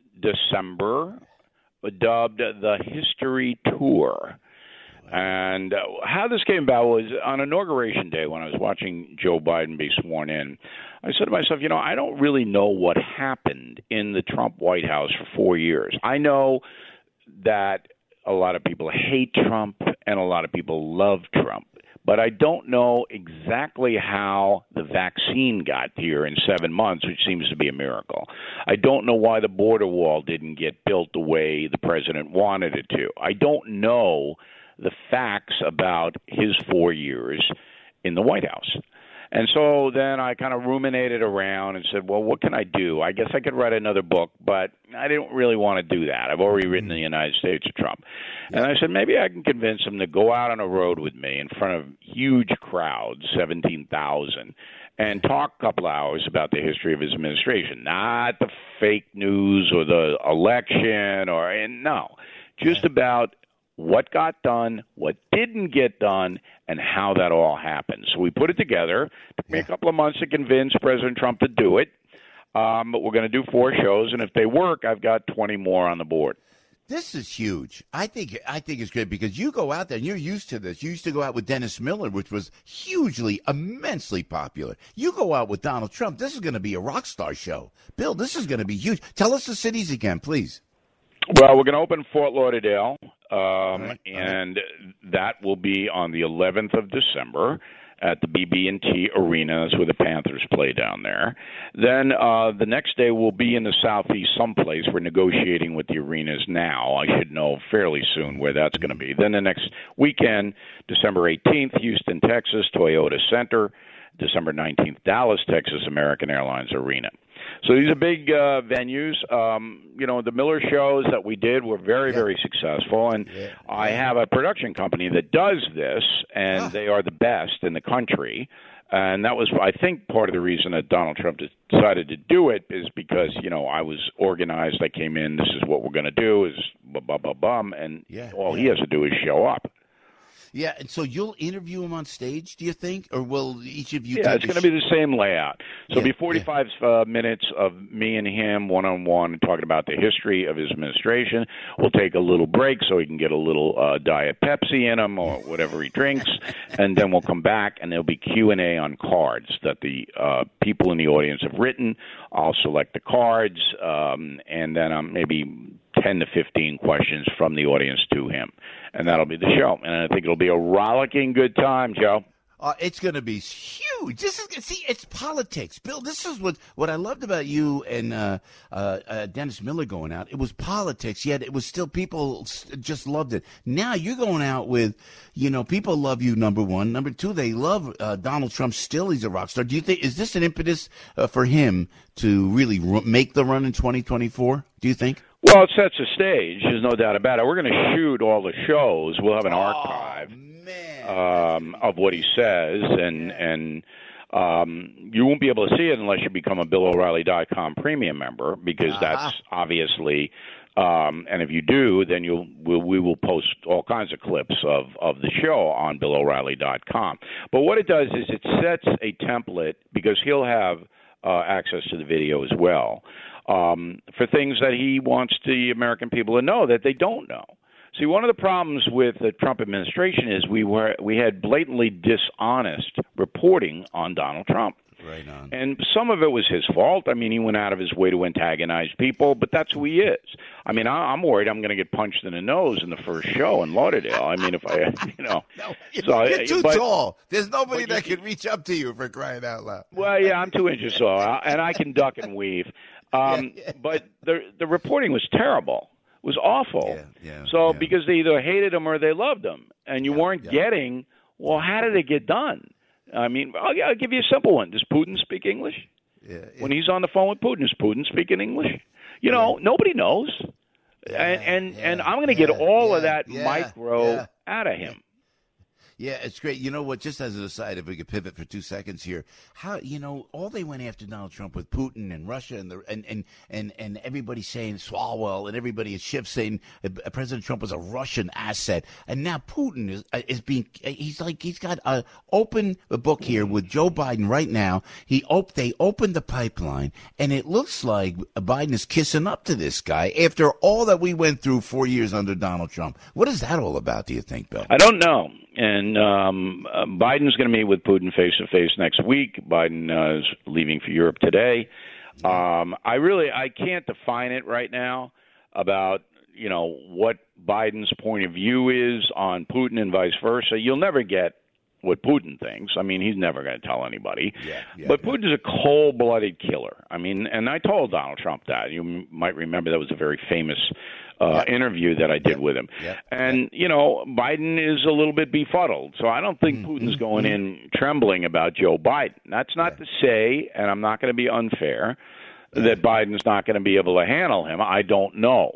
[SPEAKER 13] December, dubbed the History Tour. And uh, how this came about was on Inauguration Day when I was watching Joe Biden be sworn in. I said to myself, you know, I don't really know what happened in the Trump White House for four years. I know that a lot of people hate Trump and a lot of people love Trump. But I don't know exactly how the vaccine got here in seven months, which seems to be a miracle. I don't know why the border wall didn't get built the way the president wanted it to. I don't know the facts about his four years in the White House. And so then I kind of ruminated around and said, well, what can I do? I guess I could write another book, but I didn't really want to do that. I've already written The United States of Trump. And I said, maybe I can convince him to go out on a road with me in front of huge crowds, seventeen thousand, and talk a couple hours about the history of his administration, not the fake news or the election or and no, just about what got done, what didn't get done, and how that all happened. So we put it together. It took me a couple of months to convince President Trump to do it. Um, but we're going to do four shows, and if they work, I've got twenty more on the board.
[SPEAKER 6] This is huge. I think I think it's great because you go out there and you're used to this. You used to go out with Dennis Miller, which was hugely, immensely popular. You go out with Donald Trump. This is going to be a rock star show. Bill, this is going to be huge. Tell us the cities again, please.
[SPEAKER 13] Well, we're going to open Fort Lauderdale, um,
[SPEAKER 6] right,
[SPEAKER 13] and right. that will be on the eleventh of December at the B B and T Arena. That's where the Panthers play down there. Then uh, the next day we'll be in the Southeast someplace. We're negotiating with the arenas now. I should know fairly soon where that's going to be. Then the next weekend, December eighteenth, Houston, Texas, Toyota Center. December nineteenth, Dallas, Texas, American Airlines Arena. So these are big uh, venues. Um, you know, the Miller shows that we did were very, yeah. very successful. And yeah. I have a production company that does this, and ah. they are the best in the country. And that was, I think, part of the reason that Donald Trump decided to do it is because, you know, I was organized. I came in, this is what we're going to do, is blah, blah, blah, blah. And
[SPEAKER 6] yeah.
[SPEAKER 13] all
[SPEAKER 6] yeah.
[SPEAKER 13] he has to do is show up.
[SPEAKER 6] Yeah, and so you'll interview him on stage, do you think? Or will each of you
[SPEAKER 13] Yeah, it's going to be the same layout. So
[SPEAKER 6] yeah,
[SPEAKER 13] it'll be forty-five yeah. uh, minutes of me and him one-on-one talking about the history of his administration. We'll take a little break so he can get a little uh, Diet Pepsi in him or whatever he drinks, and then we'll come back, and there'll be Q and A on cards that the uh, people in the audience have written. I'll select the cards, um, and then um, maybe ten to fifteen questions from the audience to him. And that'll be the show. And I think it'll be a rollicking good time, Joe.
[SPEAKER 6] Uh, it's going to be huge. This is see, it's politics, Bill. This is what what I loved about you and uh, uh, uh, Dennis Miller going out. It was politics, yet it was still people just loved it. Now you're going out with, you know, people love you. Number one, number two, they love uh, Donald Trump. Still, he's a rock star. Do you think is this an impetus uh, for him to really r- make the run in twenty twenty-four? Do you think?
[SPEAKER 13] Well, it sets a stage. There's no doubt about it. We're going to shoot all the shows. We'll have an
[SPEAKER 6] oh,
[SPEAKER 13] archive
[SPEAKER 6] man.
[SPEAKER 13] Um, of what he says, and and um, you won't be able to see it unless you become a Bill O'Reilly dot com premium member, because uh-huh. that's obviously. Um, and if you do, then you'll we'll, we will post all kinds of clips of, of the show on Bill O'Reilly dot com. But what it does is it sets a template, because he'll have uh, access to the video as well. Um, for things that he wants the American people to know that they don't know. See, one of the problems with the Trump administration is we were we had blatantly dishonest reporting on Donald Trump.
[SPEAKER 6] Right on.
[SPEAKER 13] And some of it was his fault. I mean, he went out of his way to antagonize people, but that's who he is. I mean, I, I'm worried I'm going to get punched in the nose in the first show in Lauderdale. I mean, if I, you know.
[SPEAKER 6] No, you're,
[SPEAKER 13] so,
[SPEAKER 6] you're too
[SPEAKER 13] but,
[SPEAKER 6] tall. There's nobody
[SPEAKER 13] but
[SPEAKER 6] that
[SPEAKER 13] you,
[SPEAKER 6] can reach up to you, for crying out loud.
[SPEAKER 13] Well, yeah, I'm two inches tall, and I can duck and weave. Um, yeah, yeah. But the the reporting was terrible. It was awful.
[SPEAKER 6] Yeah, yeah,
[SPEAKER 13] so
[SPEAKER 6] yeah.
[SPEAKER 13] because they either hated him or they loved him, and you
[SPEAKER 6] yeah,
[SPEAKER 13] weren't
[SPEAKER 6] yeah.
[SPEAKER 13] getting, well, how did it get done? I mean, I'll, I'll give you a simple one. Does Putin speak English?
[SPEAKER 6] Yeah, yeah.
[SPEAKER 13] When he's on the phone with Putin, is Putin speaking English? You know,
[SPEAKER 6] yeah.
[SPEAKER 13] nobody knows.
[SPEAKER 6] Yeah,
[SPEAKER 13] and and,
[SPEAKER 6] yeah,
[SPEAKER 13] and I'm going to
[SPEAKER 6] yeah,
[SPEAKER 13] get all
[SPEAKER 6] yeah,
[SPEAKER 13] of that
[SPEAKER 6] yeah,
[SPEAKER 13] micro
[SPEAKER 6] yeah.
[SPEAKER 13] out of him.
[SPEAKER 6] Yeah, it's great. You know what? Just as an aside, if we could pivot for two seconds here, how you know all they went after Donald Trump with Putin and Russia and the and and and, and everybody saying Swalwell and everybody at Schiff saying uh, President Trump was a Russian asset, and now Putin is uh, is being he's like he's got a open book here with Joe Biden right now. He op- they opened the pipeline, and it looks like Biden is kissing up to this guy after all that we went through four years under Donald Trump. What is that all about? Do you think, Bill?
[SPEAKER 13] I don't know. And um, uh, Biden's going to meet with Putin face-to-face next week. Biden uh, is leaving for Europe today. Um, I really I can't define it right now about, you know, what Biden's point of view is on Putin and vice versa. You'll never get what Putin thinks. I mean, he's never going to tell anybody.
[SPEAKER 6] Yeah, yeah,
[SPEAKER 13] but
[SPEAKER 6] yeah.
[SPEAKER 13] Putin's a cold-blooded killer. I mean, and I told Donald Trump that. You m- might remember that was a very famous uh, yeah. interview that I did yeah. with him.
[SPEAKER 6] Yeah.
[SPEAKER 13] And, you know, Biden is a little bit befuddled. So I don't think mm-hmm. Putin's going in trembling about Joe Biden. That's not yeah. to say, and I'm not going to be unfair, yeah. that Biden's not going to be able to handle him. I don't know.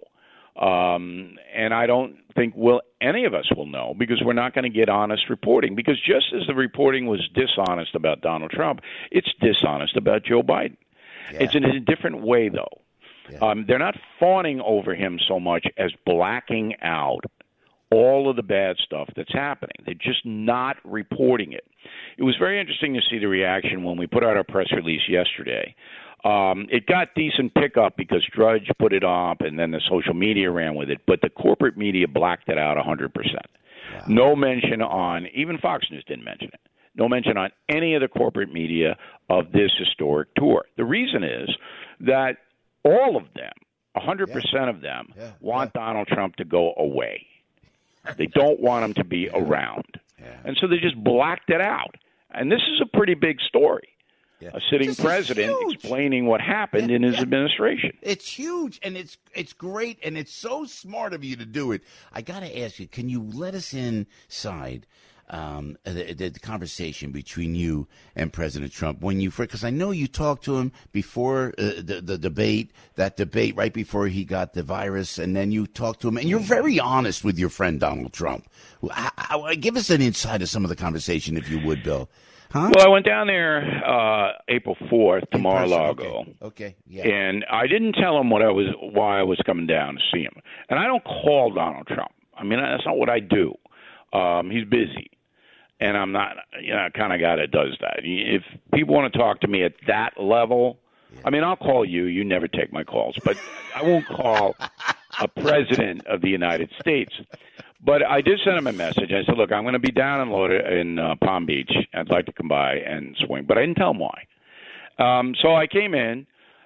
[SPEAKER 13] Um, and I don't think we'll, any of us will know, because we're not going to get honest reporting. Because just as the reporting was dishonest about Donald Trump, it's dishonest about Joe Biden. Yeah. It's in a different way, though. Yeah. Um, they're not fawning over him so much as blacking out all of the bad stuff that's happening. They're just not reporting it. It was very interesting to see the reaction when we put out our press release yesterday. Um, it got decent pickup because Drudge put it up, and then the social media ran with it. But the corporate media blacked it out one hundred percent. Wow. No mention on, even Fox News didn't mention it. No mention on any of the corporate media of this historic tour. The reason is that all of them, one hundred percent yeah. of them, yeah. want yeah. Donald Trump to go away. They don't want him to be around. Yeah. And so they just blacked it out. And this is a pretty big story. Yeah. A sitting this president explaining what happened yeah, in his yeah. administration.
[SPEAKER 6] It's huge, and it's it's great, and it's so smart of you to do it. I got to ask you, can you let us inside um, the, the, the conversation between you and President Trump when you, because I know you talked to him before uh, the the debate, that debate right before he got the virus, and then you talked to him, and you're very honest with your friend Donald Trump. I, I, give us an insight of some of the conversation, if you would, Bill. Huh?
[SPEAKER 13] Well, I went down there uh, April fourth to Mar-a-Lago.
[SPEAKER 6] Okay. okay, yeah.
[SPEAKER 13] And I didn't tell him what I was, why I was coming down to see him. And I don't call Donald Trump. I mean, that's not what I do. Um, he's busy. And I'm not, you know, kind of guy that does that. If people want to talk to me at that level, yeah. I mean, I'll call you. You never take my calls. But I won't call a president of the United States. But I did send him a message. I said, look, I'm going to be down in Lauderdale, in uh, Palm Beach. I'd like to come by and swing. But I didn't tell him why. Um, so I came in,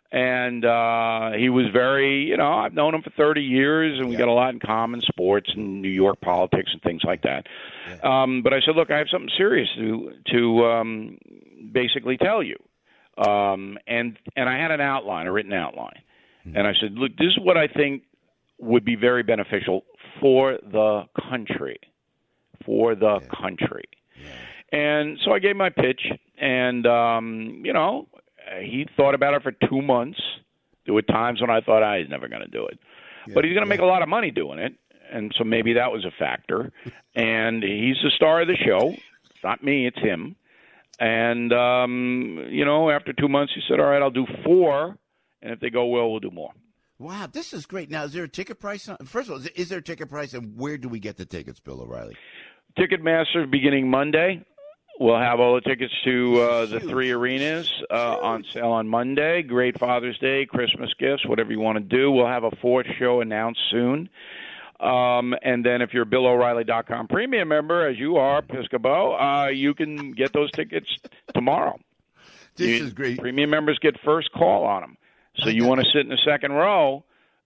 [SPEAKER 13] And uh, he was very, you know, I've known him for thirty years, and we
[SPEAKER 6] Yeah.
[SPEAKER 13] got a lot in common, sports and New York politics and things like that. Yeah. Um, but I said, look, I have something serious to to um, basically tell you. Um, and and I had an outline, a written outline. Mm-hmm. And I said, look, this is what I think would be very beneficial for the country, for the yeah. country. Yeah. And so I gave my pitch, and, um, you know, he thought about it for two months. There were times when I thought, I was never going to do it. Yeah, but he's going to yeah. make a lot of money doing it, and so maybe that was a factor. And he's the star of the show. It's not me, it's him. And, um, you know, after two months, he said, all right, I'll do four, and if they go well, we'll do more.
[SPEAKER 6] Wow, this is great. Now, is there a ticket price? On, first of all, is, is there a ticket price, and where do we get the tickets, Bill O'Reilly?
[SPEAKER 13] Ticketmaster beginning Monday. We'll have all the tickets to uh, the three arenas uh, on sale on Monday. Great Father's Day, Christmas gifts, whatever you want to do. We'll have a fourth show announced soon. Um, and then if you're a Bill O'Reilly dot com premium member, as you are, Piscopo, uh, you can get those tickets tomorrow.
[SPEAKER 6] This
[SPEAKER 13] you,
[SPEAKER 6] is great.
[SPEAKER 13] Premium members get first call on them. So you want to sit in the second row,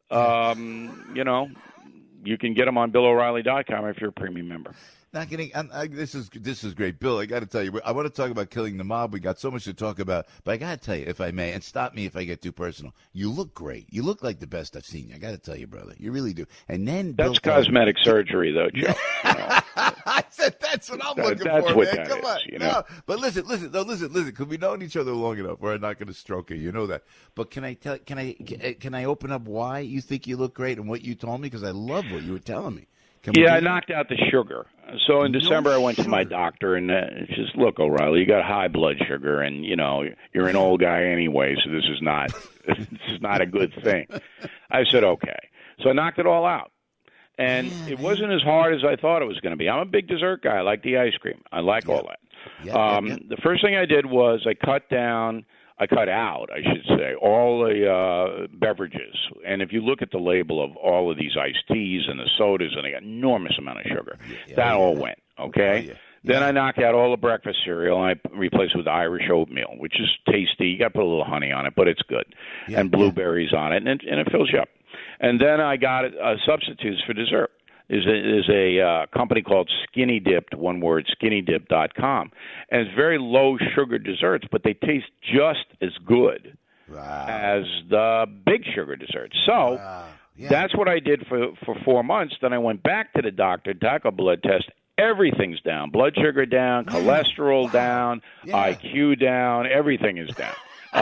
[SPEAKER 13] um, you know, you can get them on Bill O'Reilly dot com if you're a premium member.
[SPEAKER 6] Not getting. I'm, I, this is this is great, Bill. I got to tell you, I want to talk about Killing the Mob. We got so much to talk about, but I got to tell you, if I may, and stop me if I get too personal. You look great. You look like the best I've seen you. I got to tell you, brother, you really do. And then
[SPEAKER 13] that's
[SPEAKER 6] Bill
[SPEAKER 13] cosmetic me, surgery, though, Joe. You know?
[SPEAKER 6] I said that's what I'm
[SPEAKER 13] that,
[SPEAKER 6] looking
[SPEAKER 13] that's
[SPEAKER 6] for,
[SPEAKER 13] what
[SPEAKER 6] man.
[SPEAKER 13] That
[SPEAKER 6] Come
[SPEAKER 13] is,
[SPEAKER 6] on,
[SPEAKER 13] you know?
[SPEAKER 6] No, but listen, listen, no, listen, listen. Because we've known each other long enough, where I'm not going to stroke you. You know that. But can I tell? Can I? Can I open up why you think you look great and what you told me? Because I love what you were telling me. Can
[SPEAKER 13] yeah, I knocked out the sugar. So in December,
[SPEAKER 6] no
[SPEAKER 13] I went
[SPEAKER 6] sugar.
[SPEAKER 13] to my doctor, and uh, she says, "Look, O'Reilly, you got high blood sugar, and you know you're an old guy anyway, so this is not this is not a good thing." I said, "Okay." So I knocked it all out, and yeah, it man. wasn't as hard as I thought it was going to be. I'm a big dessert guy. I like the ice cream. I like yeah. all that. Yeah, um, yeah, yeah. The first thing I did was I cut down. I cut out, I should say, all the uh, beverages. And if you look at the label of all of these iced teas and the sodas, and they got enormous amount of sugar, yeah, that yeah. all went, okay? Oh, yeah. Then yeah. I knocked out all the breakfast cereal, and I replaced it with Irish oatmeal, which is tasty. You got to put a little honey on it, but it's good, yeah, and blueberries yeah. on it, and it, and it fills you up. And then I got uh, substitutes for dessert. There's a, there's a uh, company called Skinny Dipped, one word, skinny dip dot com. And it's very low sugar desserts, but they taste just as good wow. as the big sugar desserts. So wow. yeah. that's what I did for, for four months. Then I went back to the doctor, took a blood test. Everything's down. Blood sugar down, yeah. cholesterol wow. down, yeah. I Q down. Everything is down.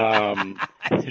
[SPEAKER 13] Um,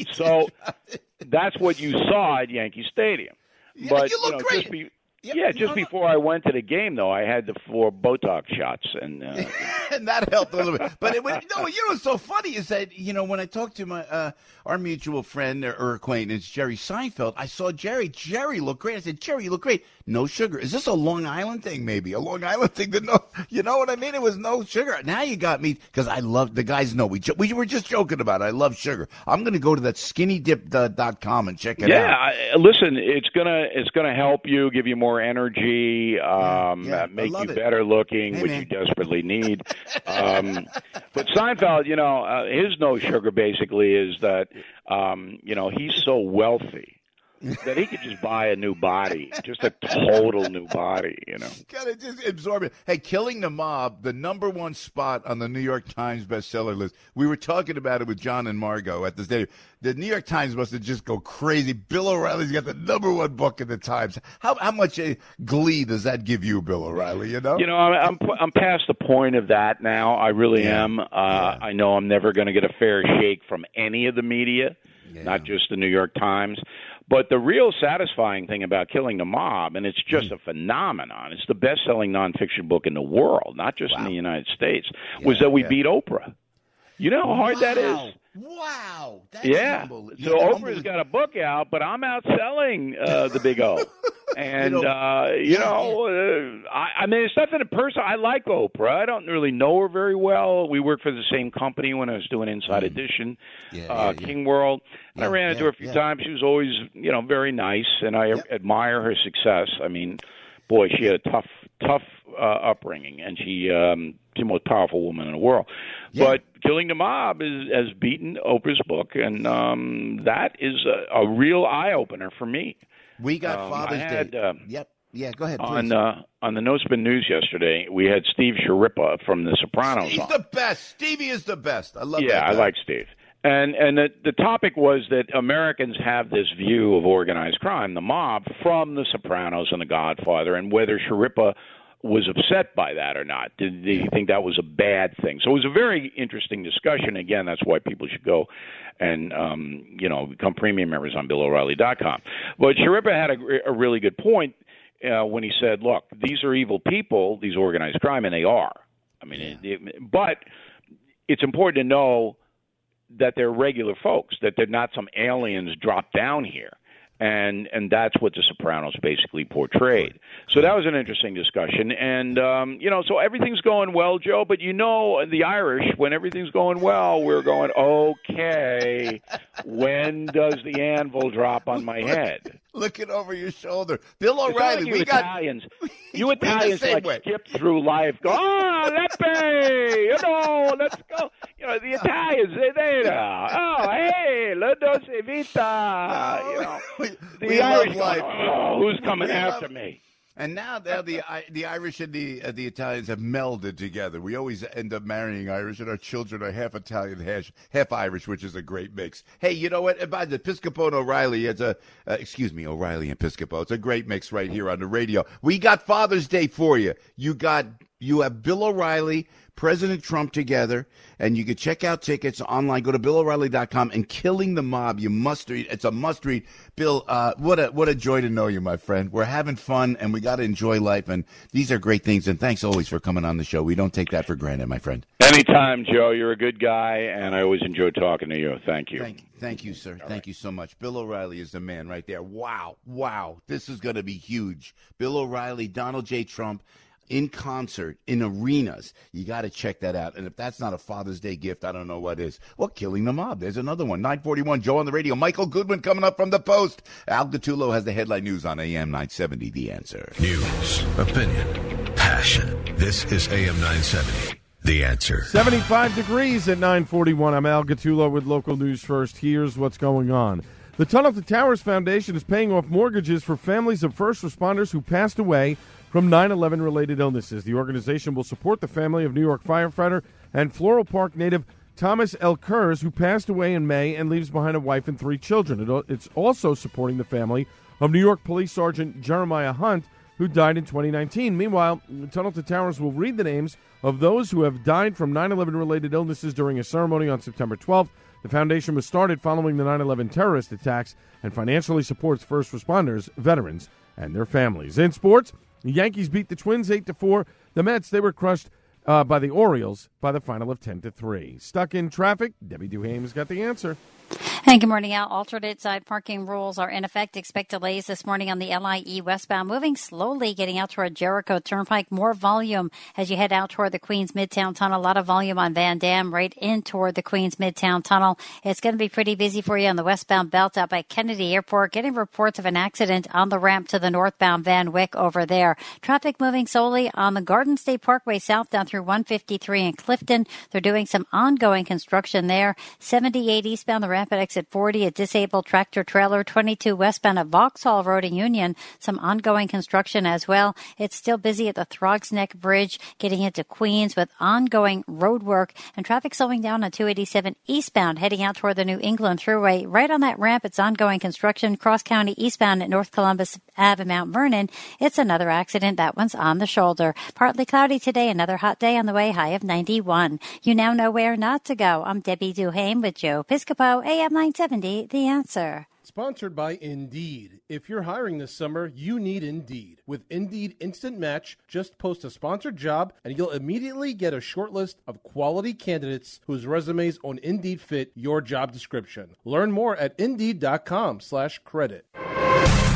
[SPEAKER 13] so that's what you saw at Yankee Stadium.
[SPEAKER 6] Yeah,
[SPEAKER 13] but
[SPEAKER 6] you look
[SPEAKER 13] you know,
[SPEAKER 6] great.
[SPEAKER 13] Just be, Yep. Yeah, just before I went to the game, though, I had the four Botox shots, and uh,
[SPEAKER 6] and that helped a little bit. But it, no, you know what's so funny is that you know when I talked to my uh, our mutual friend or, or acquaintance Jerry Seinfeld, I saw Jerry. Jerry looked great. I said, Jerry, you look great. No sugar. Is this a Long Island thing? Maybe a Long Island thing that no, you know what I mean? It was no sugar. Now you got me because I love the guys know we we were just joking about it. I love sugar. I'm going to go to that skinny dip dot com and check it
[SPEAKER 13] yeah,
[SPEAKER 6] out.
[SPEAKER 13] Yeah, listen, it's gonna it's gonna help you, give you more energy, um,
[SPEAKER 6] yeah, yeah,
[SPEAKER 13] make you
[SPEAKER 6] it.
[SPEAKER 13] better looking,
[SPEAKER 6] hey,
[SPEAKER 13] which
[SPEAKER 6] man.
[SPEAKER 13] you desperately need. um, but Seinfeld, you know, uh, his no sugar basically is that um, you know he's so wealthy that he could just buy a new body, just a total new body, you know.
[SPEAKER 6] Gotta just absorb it. Hey, Killing the Mob, the number one spot on the New York Times bestseller list. We were talking about it with John and Margot at the stadium. The New York Times must have just go crazy. Bill O'Reilly's got the number one book in the Times. How how much uh, glee does that give you, Bill O'Reilly? You know,
[SPEAKER 13] you know, I'm I'm, I'm past the point of that now. I really yeah. am. Uh, yeah. I know I'm never going to get a fair shake from any of the media, yeah. not just the New York Times. But the real satisfying thing about Killing the Mob, and it's just a phenomenon, it's the best-selling nonfiction book in the world, not just wow. in the United States, yeah, was that we yeah. beat Oprah. You know how hard
[SPEAKER 6] wow.
[SPEAKER 13] that is?
[SPEAKER 6] Wow. That
[SPEAKER 13] yeah.
[SPEAKER 6] Is unbelievable.
[SPEAKER 13] So yeah, Oprah's got a book out, but I'm outselling uh, the Big O. And, you know, uh, you yeah, know yeah. Uh, I, I mean, it's nothing personal. I like Oprah. I don't really know her very well. We worked for the same company when I was doing Inside mm. Edition, yeah, uh, yeah, King yeah. World. And yeah, I ran into yeah, her a few yeah. times. She was always, you know, very nice, and I yep. admire her success. I mean, boy, she had a tough, tough uh, upbringing, and she um, she's the most powerful woman in the world. Yeah. But Killing the Mob is, has beaten Oprah's book, and um, that is a, a real eye-opener for me.
[SPEAKER 6] We got
[SPEAKER 13] um,
[SPEAKER 6] Father's
[SPEAKER 13] had,
[SPEAKER 6] Day.
[SPEAKER 13] Uh,
[SPEAKER 6] yep. Yeah, go ahead, please.
[SPEAKER 13] On, uh, on the No Spin News yesterday, we had Steve Sciarippa from The Sopranos
[SPEAKER 6] He's
[SPEAKER 13] on.
[SPEAKER 6] the best. Stevie is the best. I love
[SPEAKER 13] yeah,
[SPEAKER 6] that guy.
[SPEAKER 13] I like Steve. And and the, the topic was that Americans have this view of organized crime, the mob, from The Sopranos and The Godfather, and whether Sciarippa was upset by that or not. Did, did he think that was a bad thing? So it was a very interesting discussion. Again, that's why people should go and um, you know become premium members on Bill O'Reilly dot com. But Sciarippa had a, a really good point uh, when he said, look, these are evil people, these organized crime, and they are. I mean, yeah. it, it, but it's important to know that they're regular folks, that they're not some aliens dropped down here. And and that's what The Sopranos basically portrayed. So that was an interesting discussion. And, um, you know, so everything's going well, Joe. But, you know, the Irish, when everything's going well, we're going, okay, when does the anvil drop on my head?
[SPEAKER 6] Looking over your shoulder. Bill O'Reilly,
[SPEAKER 13] you
[SPEAKER 6] we
[SPEAKER 13] Italians.
[SPEAKER 6] got...
[SPEAKER 13] You Italians like
[SPEAKER 6] way.
[SPEAKER 13] skip through life. Go, oh, Lepe, you know, let's go. You know, the Italians, they, they know. Oh, hey, la dolce vita. You know, the
[SPEAKER 6] we
[SPEAKER 13] Irish
[SPEAKER 6] love life.
[SPEAKER 13] Go, oh, who's coming
[SPEAKER 6] we
[SPEAKER 13] after
[SPEAKER 6] love...
[SPEAKER 13] me?
[SPEAKER 6] And now, now the the Irish and the uh, the Italians have melded together. We always end up marrying Irish, and our children are half Italian, half, half Irish, which is a great mix. Hey, you know what? By the Piscopo and O'Reilly, it's a uh, excuse me, O'Reilly and Piscopo. It's a great mix right here on the radio. We got Father's Day for you. You got you have Bill O'Reilly, President Trump together, and you can check out tickets online. Go to Bill O'Reilly dot com and Killing the Mob. You must read. It's a must read. Bill, uh, what a what a joy to know you, my friend. We're having fun, and we got to enjoy life, and these are great things. And thanks always for coming on the show. We don't take that for granted, my friend.
[SPEAKER 13] Anytime, Joe. You're a good guy, and I always enjoy talking to you. Thank you.
[SPEAKER 6] Thank, thank you, sir.
[SPEAKER 13] All
[SPEAKER 6] thank
[SPEAKER 13] right.
[SPEAKER 6] you so much. Bill O'Reilly is the man right there. Wow, wow. This is going to be huge. Bill O'Reilly, Donald J. Trump. In concert, in arenas. You got to check that out. And if that's not a Father's Day gift, I don't know what is. Well, Killing the Mob. There's another one. nine forty-one, Joe on the radio. Michael Goodwin coming up from the Post. Al Gattullo has the headline news on A M nine seventy, The Answer.
[SPEAKER 4] News, opinion, passion. This is A M nine seventy, The Answer.
[SPEAKER 7] seventy-five degrees at nine forty-one. I'm Al Gattullo with local news first. Here's what's going on. The Tunnel to Towers Foundation is paying off mortgages for families of first responders who passed away from nine eleven related illnesses. The organization will support the family of New York firefighter and Floral Park native Thomas L. Kurz, who passed away in May and leaves behind a wife and three children. It's also supporting the family of New York Police Sergeant Jeremiah Hunt, who died in twenty nineteen. Meanwhile, Tunnel to Towers will read the names of those who have died from nine eleven related illnesses during a ceremony on September twelfth. The foundation was started following the nine eleven terrorist attacks and financially supports first responders, veterans, and their families. In sports, the Yankees beat the Twins eight to four. The Mets, they were crushed uh, by the Orioles by the final of ten to three. Stuck in traffic, Debbie Duhame's got the answer.
[SPEAKER 10] Hey, good morning, Al. Alternate side parking rules are in effect. Expect delays this morning on the L I E westbound. Moving slowly, getting out toward Jericho Turnpike. More volume as you head out toward the Queens Midtown Tunnel. A lot of volume on Van Dam right in toward the Queens Midtown Tunnel. It's going to be pretty busy for you on the westbound belt out by Kennedy Airport. Getting reports of an accident on the ramp to the northbound Van Wyck over there. Traffic moving solely on the Garden State Parkway south down through one fifty-three in Clifton. They're doing some ongoing construction there. seventy-eight eastbound the ramp at exit forty, a disabled tractor trailer. twenty-two westbound at Vauxhall Road in Union, some ongoing construction as well. It's still busy at the Throgs Neck Bridge, getting into Queens with ongoing road work, and traffic slowing down on two eighty-seven eastbound, heading out toward the New England Thruway. Right on that ramp, it's ongoing construction. Cross County eastbound at North Columbus Ave in Mount Vernon. It's another accident. That one's on the shoulder. Partly cloudy today, another hot day on the way, high of ninety-one. You now know where not to go. I'm Debbie Duhame with Joe Piscopo, A M nine seventy, The Answer.
[SPEAKER 14] Sponsored by Indeed. If you're hiring this summer, you need Indeed. With Indeed Instant Match, just post a sponsored job and you'll immediately get a short list of quality candidates whose resumes on Indeed fit your job description. Learn more at Indeed.com slash credit.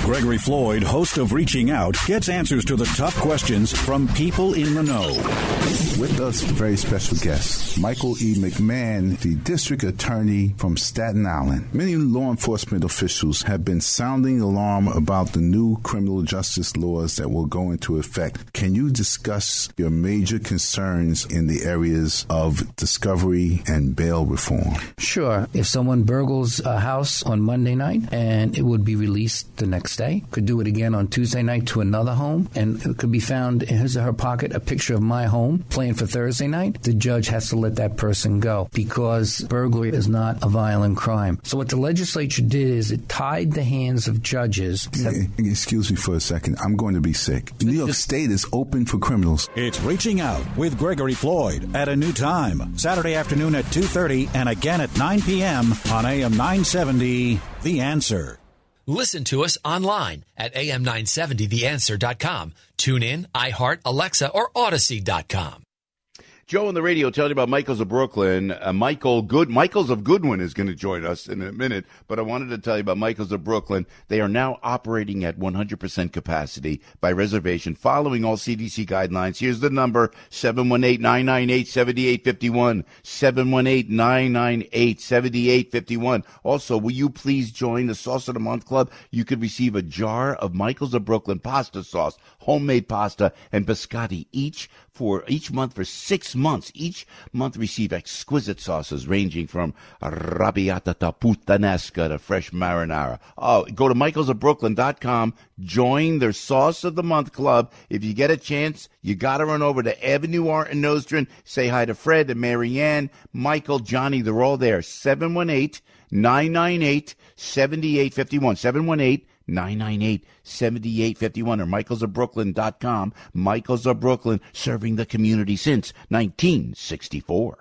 [SPEAKER 15] Gregory Floyd, host of Reaching Out, gets answers to the tough questions from people in the know.
[SPEAKER 16] With us, a very special guest, Michael E. McMahon, the district attorney from Staten Island. Many law enforcement officials have been sounding alarm about the new criminal justice laws that will go into effect. Can you discuss your major concerns in the areas of discovery and bail reform?
[SPEAKER 17] Sure. If someone burgles a house on Monday night and it would be released the next day, could do it again on Tuesday night to another home, and it could be found in his or her pocket a picture of my home playing for Thursday night, the judge has to let that person go because burglary is not a violent crime. So what the legislature did is it tied the hands of judges.
[SPEAKER 16] Excuse me for a second. I'm going to be sick. New York State is open for criminals.
[SPEAKER 15] It's Reaching Out with Gregory Floyd at a new time, Saturday afternoon at two thirty and again at nine p.m. on A M nine seventy, The Answer.
[SPEAKER 12] Listen to us online at A M nine seventy the answer dot com. Tune in, iHeart, Alexa, or Odyssey dot com.
[SPEAKER 6] Joe on the radio telling you about Michaels of Brooklyn. Uh, Michael Good Michaels of Goodwin is going to join us in a minute, but I wanted to tell you about Michaels of Brooklyn. They are now operating at one hundred percent capacity by reservation, following all C D C guidelines. Here's the number, seven one eight, nine nine eight, seven eight five one, seven one eight, nine nine eight, seven eight five one. Also, will you please join the Sauce of the Month Club? You could receive a jar of Michaels of Brooklyn pasta sauce, homemade pasta, and biscotti each for each month for six months. Each month receive exquisite sauces ranging from arrabbiata puttanesca to fresh marinara. Oh, go to michaels of brooklyn dot com. Join their Sauce of the Month Club. If you get a chance, you got to run over to Avenue Art in Nostrand. Say hi to Fred and Marianne, Michael, Johnny. They're all there. seven one eight, nine nine eight, seven eight five one. seven one eight, nine nine eight, seven eight five one or michaels of brooklyn dot com. Michaels of Brooklyn, serving the community since nineteen sixty-four.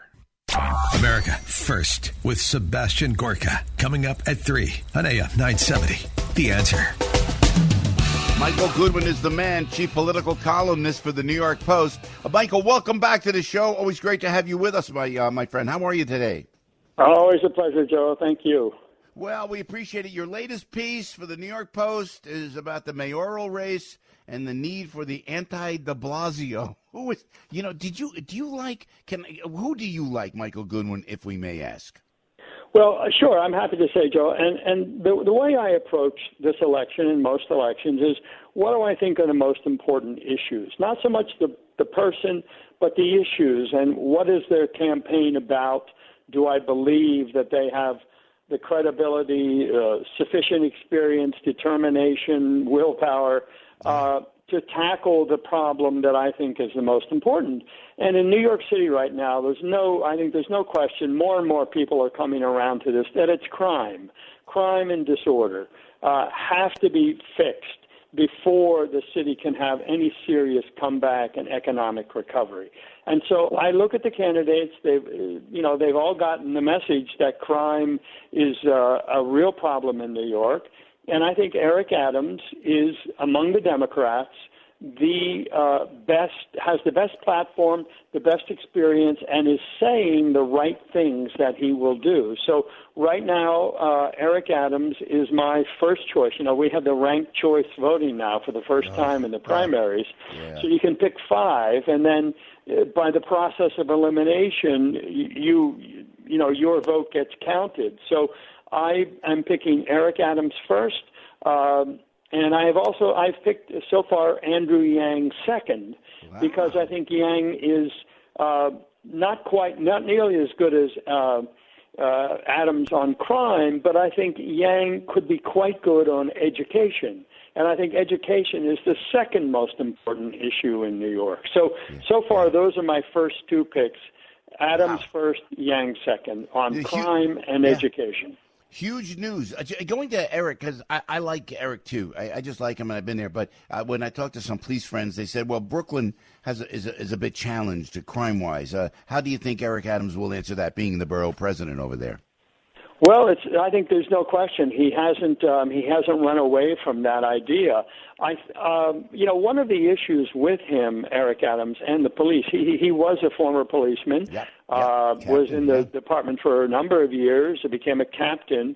[SPEAKER 4] America First with Sebastian Gorka. Coming up at three on A M nine seventy. The Answer.
[SPEAKER 6] Michael Goodwin is the man, chief political columnist for the New York Post. Uh, Michael, welcome back to the show. Always great to have you with us, my uh, my friend. How are you today?
[SPEAKER 18] Always a pleasure, Joe. Thank you.
[SPEAKER 6] Well, we appreciate it. Your latest piece for the New York Post is about the mayoral race and the need for the anti-de Blasio. Who is, you know, did you, do you like, can, who do you like, Michael Goodwin, if we may ask?
[SPEAKER 18] Well, uh, sure, I'm happy to say, Joe. And, and the, the way I approach this election and most elections is, what do I think are the most important issues? Not so much the, the person, but the issues, and what is their campaign about? Do I believe that they have the credibility, uh, sufficient experience, determination, willpower uh, to tackle the problem that I think is the most important? And in New York City right now, there's no, I think there's no question, more and more people are coming around to this, that it's crime. Crime and disorder uh, have to be fixed before the city can have any serious comeback and economic recovery. And so I look at the candidates, they've, you know, they've all gotten the message that crime is uh, a real problem in New York. And I think Eric Adams is, among the Democrats, the uh, best, has the best platform, the best experience, and is saying the right things that he will do. So right now, uh, Eric Adams is my first choice. You know, we have the ranked choice voting now for the first oh, time in the primaries. Right. Yeah. So you can pick five, and then uh, by the process of elimination, you, you know, your vote gets counted. So I am picking Eric Adams first. Um, And I have also, I've picked so far Andrew Yang second, wow. because I think Yang is uh, not quite, not nearly as good as uh, uh, Adams on crime, but I think Yang could be quite good on education. And I think education is the second most important issue in New York. So, so far, those are my first two picks. Adams wow. first, Yang second on the crime hu- and yeah. education.
[SPEAKER 6] Huge news. Uh, going to Eric, because I, I like Eric, too. I, I just like him, and I've been there. But uh, when I talked to some police friends, they said, well, Brooklyn has a, is, a, is a bit challenged crime-wise. Uh, how do you think Eric Adams will answer that, being the borough president over there?
[SPEAKER 18] Well, it's. I think there's no question he hasn't. Um, he hasn't run away from that idea. I, um, you know, one of the issues with him, Eric Adams, and the police. He he was a former policeman.
[SPEAKER 6] Yep.
[SPEAKER 18] Uh,
[SPEAKER 6] yep.
[SPEAKER 18] was in the
[SPEAKER 6] yeah.
[SPEAKER 18] department for a number of years. He became a captain.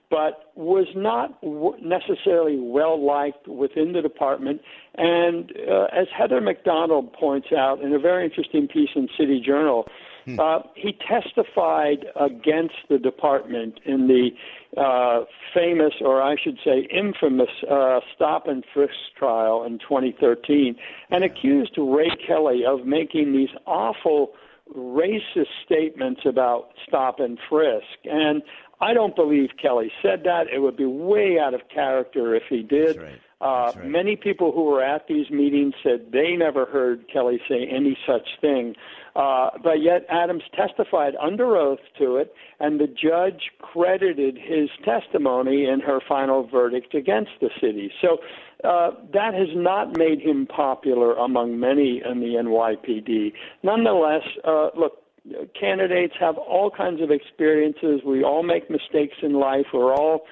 [SPEAKER 18] but was not w- necessarily well-liked within the department. And uh, as Heather McDonald points out in a very interesting piece in City Journal, uh, he testified against the department in the uh, famous, or I should say infamous, uh, stop and frisk trial in twenty thirteen, and accused Ray Kelly of making these awful racist statements about stop and frisk. And I don't believe Kelly said that. It would be way out of character if he did.
[SPEAKER 6] That's right.
[SPEAKER 18] Uh,
[SPEAKER 6] That's right.
[SPEAKER 18] Many people who were at these meetings said they never heard Kelly say any such thing. Uh, but yet Adams testified under oath to it, and the judge credited his testimony in her final verdict against the city. So uh, that has not made him popular among many in the N Y P D. Nonetheless, uh, look, candidates have all kinds of experiences. We all make mistakes in life. We're all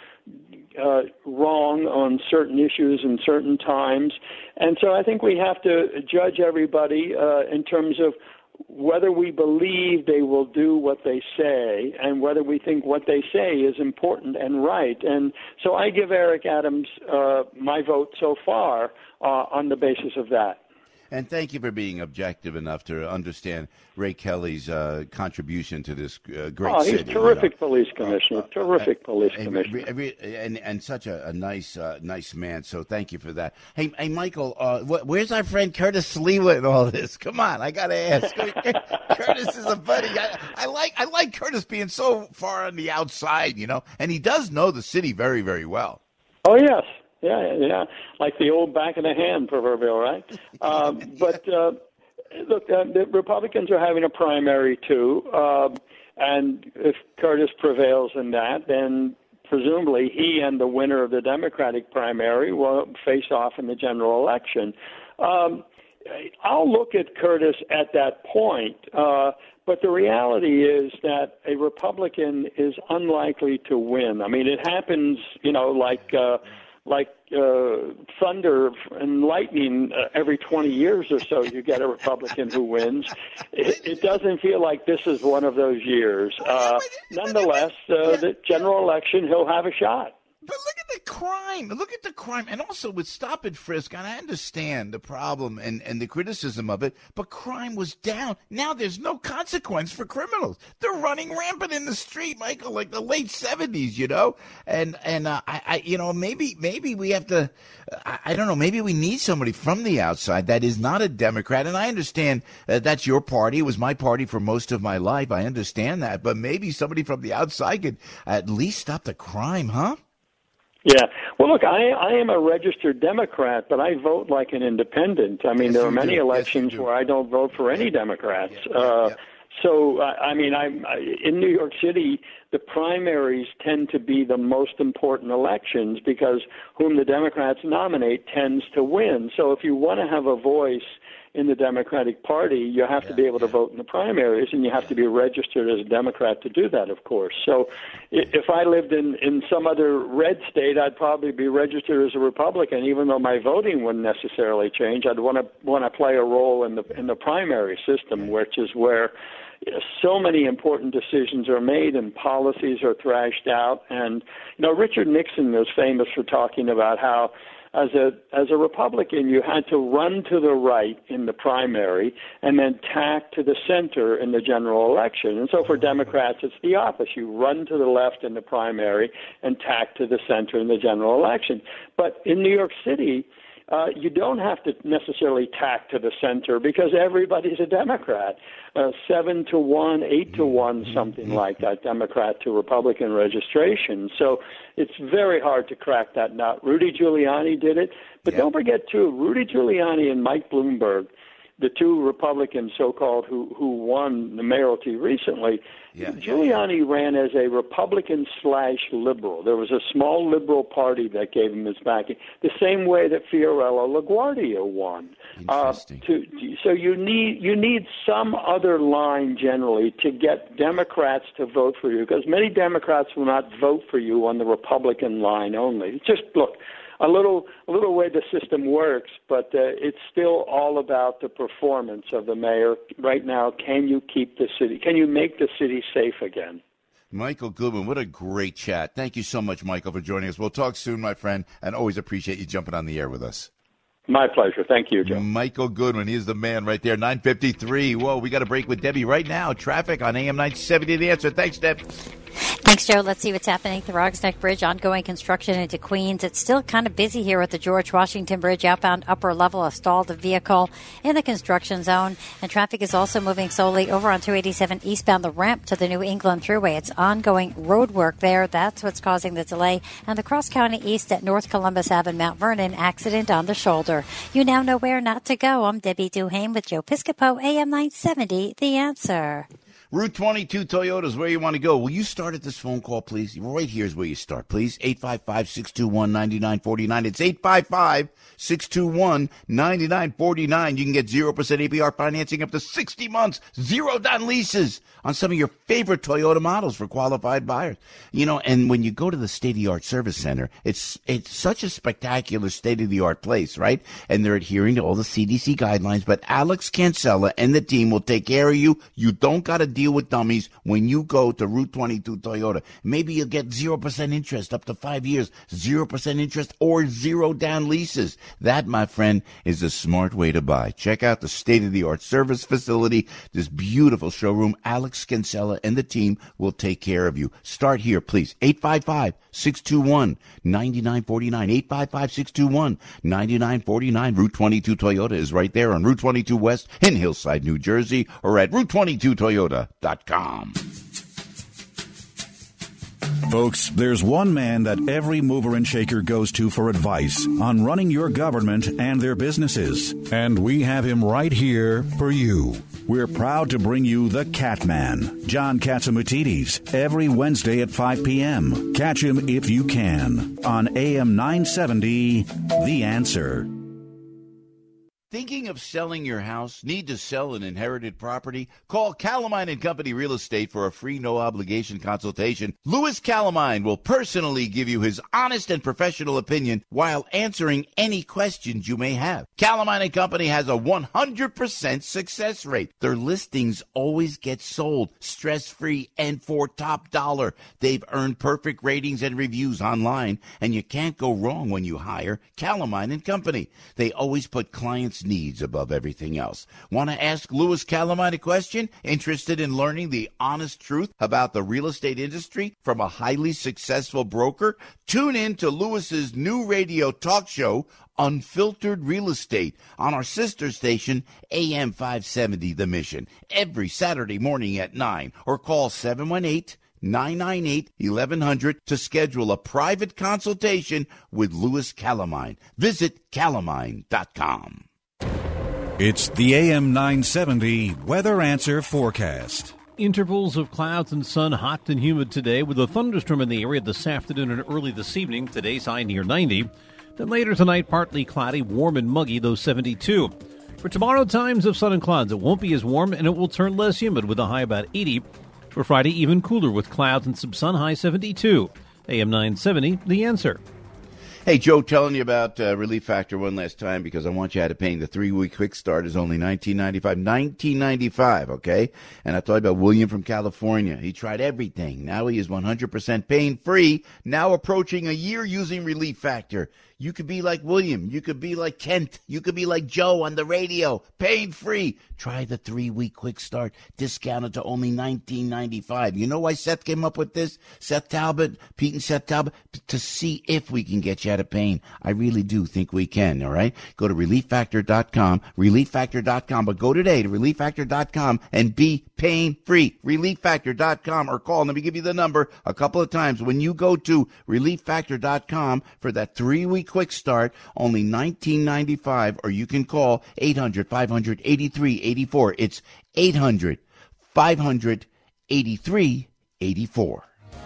[SPEAKER 18] uh, wrong on certain issues in certain times. And so I think we have to judge everybody uh, in terms of whether we believe they will do what they say and whether we think what they say is important and right. And so I give Eric Adams uh, my vote so far uh, on the basis of that.
[SPEAKER 6] And thank you for being objective enough to understand Ray Kelly's uh, contribution to this uh, great
[SPEAKER 18] oh, he's
[SPEAKER 6] city.
[SPEAKER 18] terrific
[SPEAKER 6] you know.
[SPEAKER 18] police commissioner, uh, terrific uh, police
[SPEAKER 6] and,
[SPEAKER 18] commissioner.
[SPEAKER 6] And, and, and such a, a nice uh, nice man, so thank you for that. Hey, hey Michael, uh, wh- where's our friend Curtis Sliwa in all this? Come on, I got to ask. Curtis is a buddy. I, I like I like Curtis being so far on the outside, you know, and he does know the city very, very well.
[SPEAKER 18] Oh, yes. Yeah, yeah, like the old back of the hand proverbial, right? Um, but uh, look, uh, the Republicans are having a primary too, uh, and if Curtis prevails in that, then presumably he and the winner of the Democratic primary will face off in the general election. Um, I'll look at Curtis at that point, uh, but the reality is that a Republican is unlikely to win. I mean, it happens, you know, like. Uh, like uh, thunder and lightning uh, every twenty years or so, you get a Republican who wins. It, it doesn't feel like this is one of those years. Uh, nonetheless, uh, the general election, he'll have a shot.
[SPEAKER 6] But look at the crime. Look at the crime. And also with stop and frisk, and I understand the problem and, and the criticism of it, but crime was down. Now there's no consequence for criminals. They're running rampant in the street, Michael, like the late seventies, you know? And, and uh, I, I, you know, maybe maybe we have to, I, I don't know, maybe we need somebody from the outside that is not a Democrat. And I understand uh, that's your party. It was my party for most of my life. I understand that. But maybe somebody from the outside could at least stop the crime, huh?
[SPEAKER 18] Yeah. Well, look, I, I am a registered Democrat, but I vote like an independent. I mean,
[SPEAKER 6] yes,
[SPEAKER 18] there are many
[SPEAKER 6] do.
[SPEAKER 18] elections
[SPEAKER 6] yes,
[SPEAKER 18] where I don't vote for any Democrats.
[SPEAKER 6] Yeah,
[SPEAKER 18] uh,
[SPEAKER 6] yeah.
[SPEAKER 18] So, I, I mean, I'm I, in New York City, the primaries tend to be the most important elections because whom the Democrats nominate tends to win. So if you want to have a voice in the Democratic Party, you have
[SPEAKER 6] yeah,
[SPEAKER 18] to be able
[SPEAKER 6] yeah.
[SPEAKER 18] to vote in the primaries, and you have to be registered as a Democrat to do that, of course. So if I lived in, in some other red state, I'd probably be registered as a Republican, even though my voting wouldn't necessarily change. I'd want to want to play a role in the in the primary system, which is where you know, so many important decisions are made and policies are thrashed out. And, you know, Richard Nixon was famous for talking about how As a as a Republican, you had to run to the right in the primary and then tack to the center in the general election. And so for Democrats, it's the opposite. You run to the left in the primary and tack to the center in the general election. But in New York City, uh, you don't have to necessarily tack to the center because everybody's a Democrat. Uh, seven to one, eight to one, something like that, Democrat to Republican registration. So it's very hard to crack that nut. Rudy Giuliani did it. But yeah. don't forget, too, Rudy Giuliani and Mike Bloomberg, the two Republicans, so-called, who, who won the mayoralty recently, yeah, Giuliani yeah. ran as a Republican slash liberal. There was a small liberal party that gave him his backing, the same way that Fiorello LaGuardia won.
[SPEAKER 6] Interesting.
[SPEAKER 18] Uh, to, so you need you need some other line generally to get Democrats to vote for you, because many Democrats will not vote for you on the Republican line only. Just look. A little, a little way the system works, but uh, it's still all about the performance of the mayor right now. Can you keep the city? Can you make the city safe again?
[SPEAKER 6] Michael Goodwin, what a great chat. Thank you so much, Michael, for joining us. We'll talk soon, my friend, and always appreciate you jumping on the air with us.
[SPEAKER 18] My pleasure. Thank you, Joe.
[SPEAKER 6] Michael Goodwin, he is the man right there, nine fifty-three. Whoa, we got a break with Debbie right now. Traffic on A M nine seventy, The Answer. Thanks, Deb.
[SPEAKER 10] Thanks, Joe. Let's see what's happening at the Rogs Neck Bridge. Ongoing construction into Queens. It's still kind of busy here at the George Washington Bridge. Outbound upper level, a stalled vehicle in the construction zone. And traffic is also moving slowly over on two eighty-seven eastbound, the ramp to the New England Thruway. It's ongoing road work there. That's what's causing the delay. And the Cross County East at North Columbus Avenue, Mount Vernon, accident on the shoulder. You now know where not to go. I'm Debbie Duhame with Joe Piscopo, A M nine seventy, The Answer.
[SPEAKER 6] Route twenty-two Toyota is where you want to go. Will you start at this phone call, please? Right here is where you start, please. eight five five, six two one, nine nine four nine. It's eight five five, six two one, nine nine four nine. You can get zero percent A P R financing up to sixty months, zero down leases on some of your favorite Toyota models for qualified buyers. You know, and when you go to the state-of-the-art service center, it's it's such a spectacular state-of-the-art place, right? And they're adhering to all the C D C guidelines, but Alex Cancella and the team will take care of you. You don't got to deal with dummies when you go to Route twenty-two Toyota. Maybe you'll get zero percent interest up to five years, zero percent interest or zero down leases. That, my friend, is a smart way to buy. Check out the state-of-the-art service facility, this beautiful showroom. Alex Cancella and the team will take care of you. Start here, please. eight five five, six two one, nine nine four nine. eight five five, six two one, nine nine four nine. Route twenty-two Toyota is right there on Route twenty-two West in Hillside, New Jersey, or at Route twenty-two Toyota dot com.
[SPEAKER 15] Folks, there's one man that every mover and shaker goes to for advice on running your government and their businesses. And we have him right here for you. We're proud to bring you the Cat Man, John Catsimatidis, every Wednesday at five p.m. Catch him if you can on A M nine seventy, The Answer.
[SPEAKER 6] Thinking of selling your house? Need to sell an inherited property? Call Calamine and Company Real Estate for a free no-obligation consultation. Louis Calamine will personally give you his honest and professional opinion while answering any questions you may have. Calamine and Company has a one hundred percent success rate. Their listings always get sold, stress-free, and for top dollar. They've earned perfect ratings and reviews online, and you can't go wrong when you hire Calamine and Company. They always put clients' needs above everything else. Want to ask Louis Calamine a question? Interested in learning the honest truth about the real estate industry from a highly successful broker? Tune in to Louis's new radio talk show, Unfiltered Real Estate, on our sister station, A M five seventy The Mission, every Saturday morning at nine, or call seven one eight, nine nine eight, eleven hundred to schedule a private consultation with Louis Calamine. Visit calamine dot com.
[SPEAKER 15] It's the A M nine seventy Weather Answer Forecast.
[SPEAKER 19] Intervals of clouds and sun, hot and humid today, with a thunderstorm in the area this afternoon and early this evening. Today's high near ninety. Then later tonight, partly cloudy, warm and muggy, though seventy-two. For tomorrow, times of sun and clouds. It won't be as warm, and it will turn less humid with a high about eighty. For Friday, even cooler with clouds and some sun, high seventy-two. A M nine seventy, The Answer.
[SPEAKER 6] Hey, Joe, telling you about uh, Relief Factor one last time because I want you out of pain. The three-week quick start is only nineteen ninety-five dollars. nineteen ninety-five dollars, okay? And I told you about William from California. He tried everything. Now he is one hundred percent pain-free, now approaching a year using Relief Factor. You could be like William. You could be like Kent. You could be like Joe on the radio. Pain-free. Try the three-week quick start, discounted to only nineteen ninety-five dollars. You know why Seth came up with this? Seth Talbot, Pete and Seth Talbot, to see if we can get you out of pain. I really do think we can, all right? Go to relief factor dot com, relief factor dot com, but go today to relief factor dot com and be pain-free. relief factor dot com, or call. Let me give you the number a couple of times. When you go to relief factor dot com for that three-week quick start, only nineteen ninety-five dollars, or you can call eight hundred, five hundred, eighty-three eighty-four. It's eight hundred, five hundred, eighty-three eighty-four.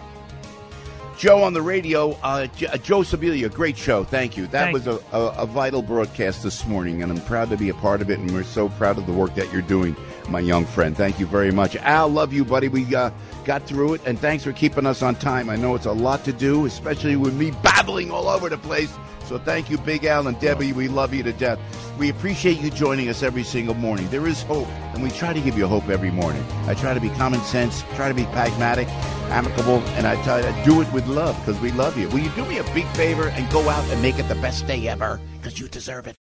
[SPEAKER 6] Joe on the radio, uh, J- Joe Sibilia, great show. Thank you. That
[SPEAKER 9] Thank
[SPEAKER 6] was a, a, a vital broadcast this morning, and I'm proud to be a part of it, and we're so proud of the work that you're doing. my young friend. Thank you very much. Al, love you, buddy. We uh, got through it, and thanks for keeping us on time. I know it's a lot to do, especially with me babbling all over the place. So thank you, Big Al and Debbie. We love you to death. We appreciate you joining us every single morning. There is hope, and we try to give you hope every morning. I try to be common sense, try to be pragmatic, amicable, and I try to do it with love because we love you. Will you do me a big favor and go out and make it the best day ever because you deserve it?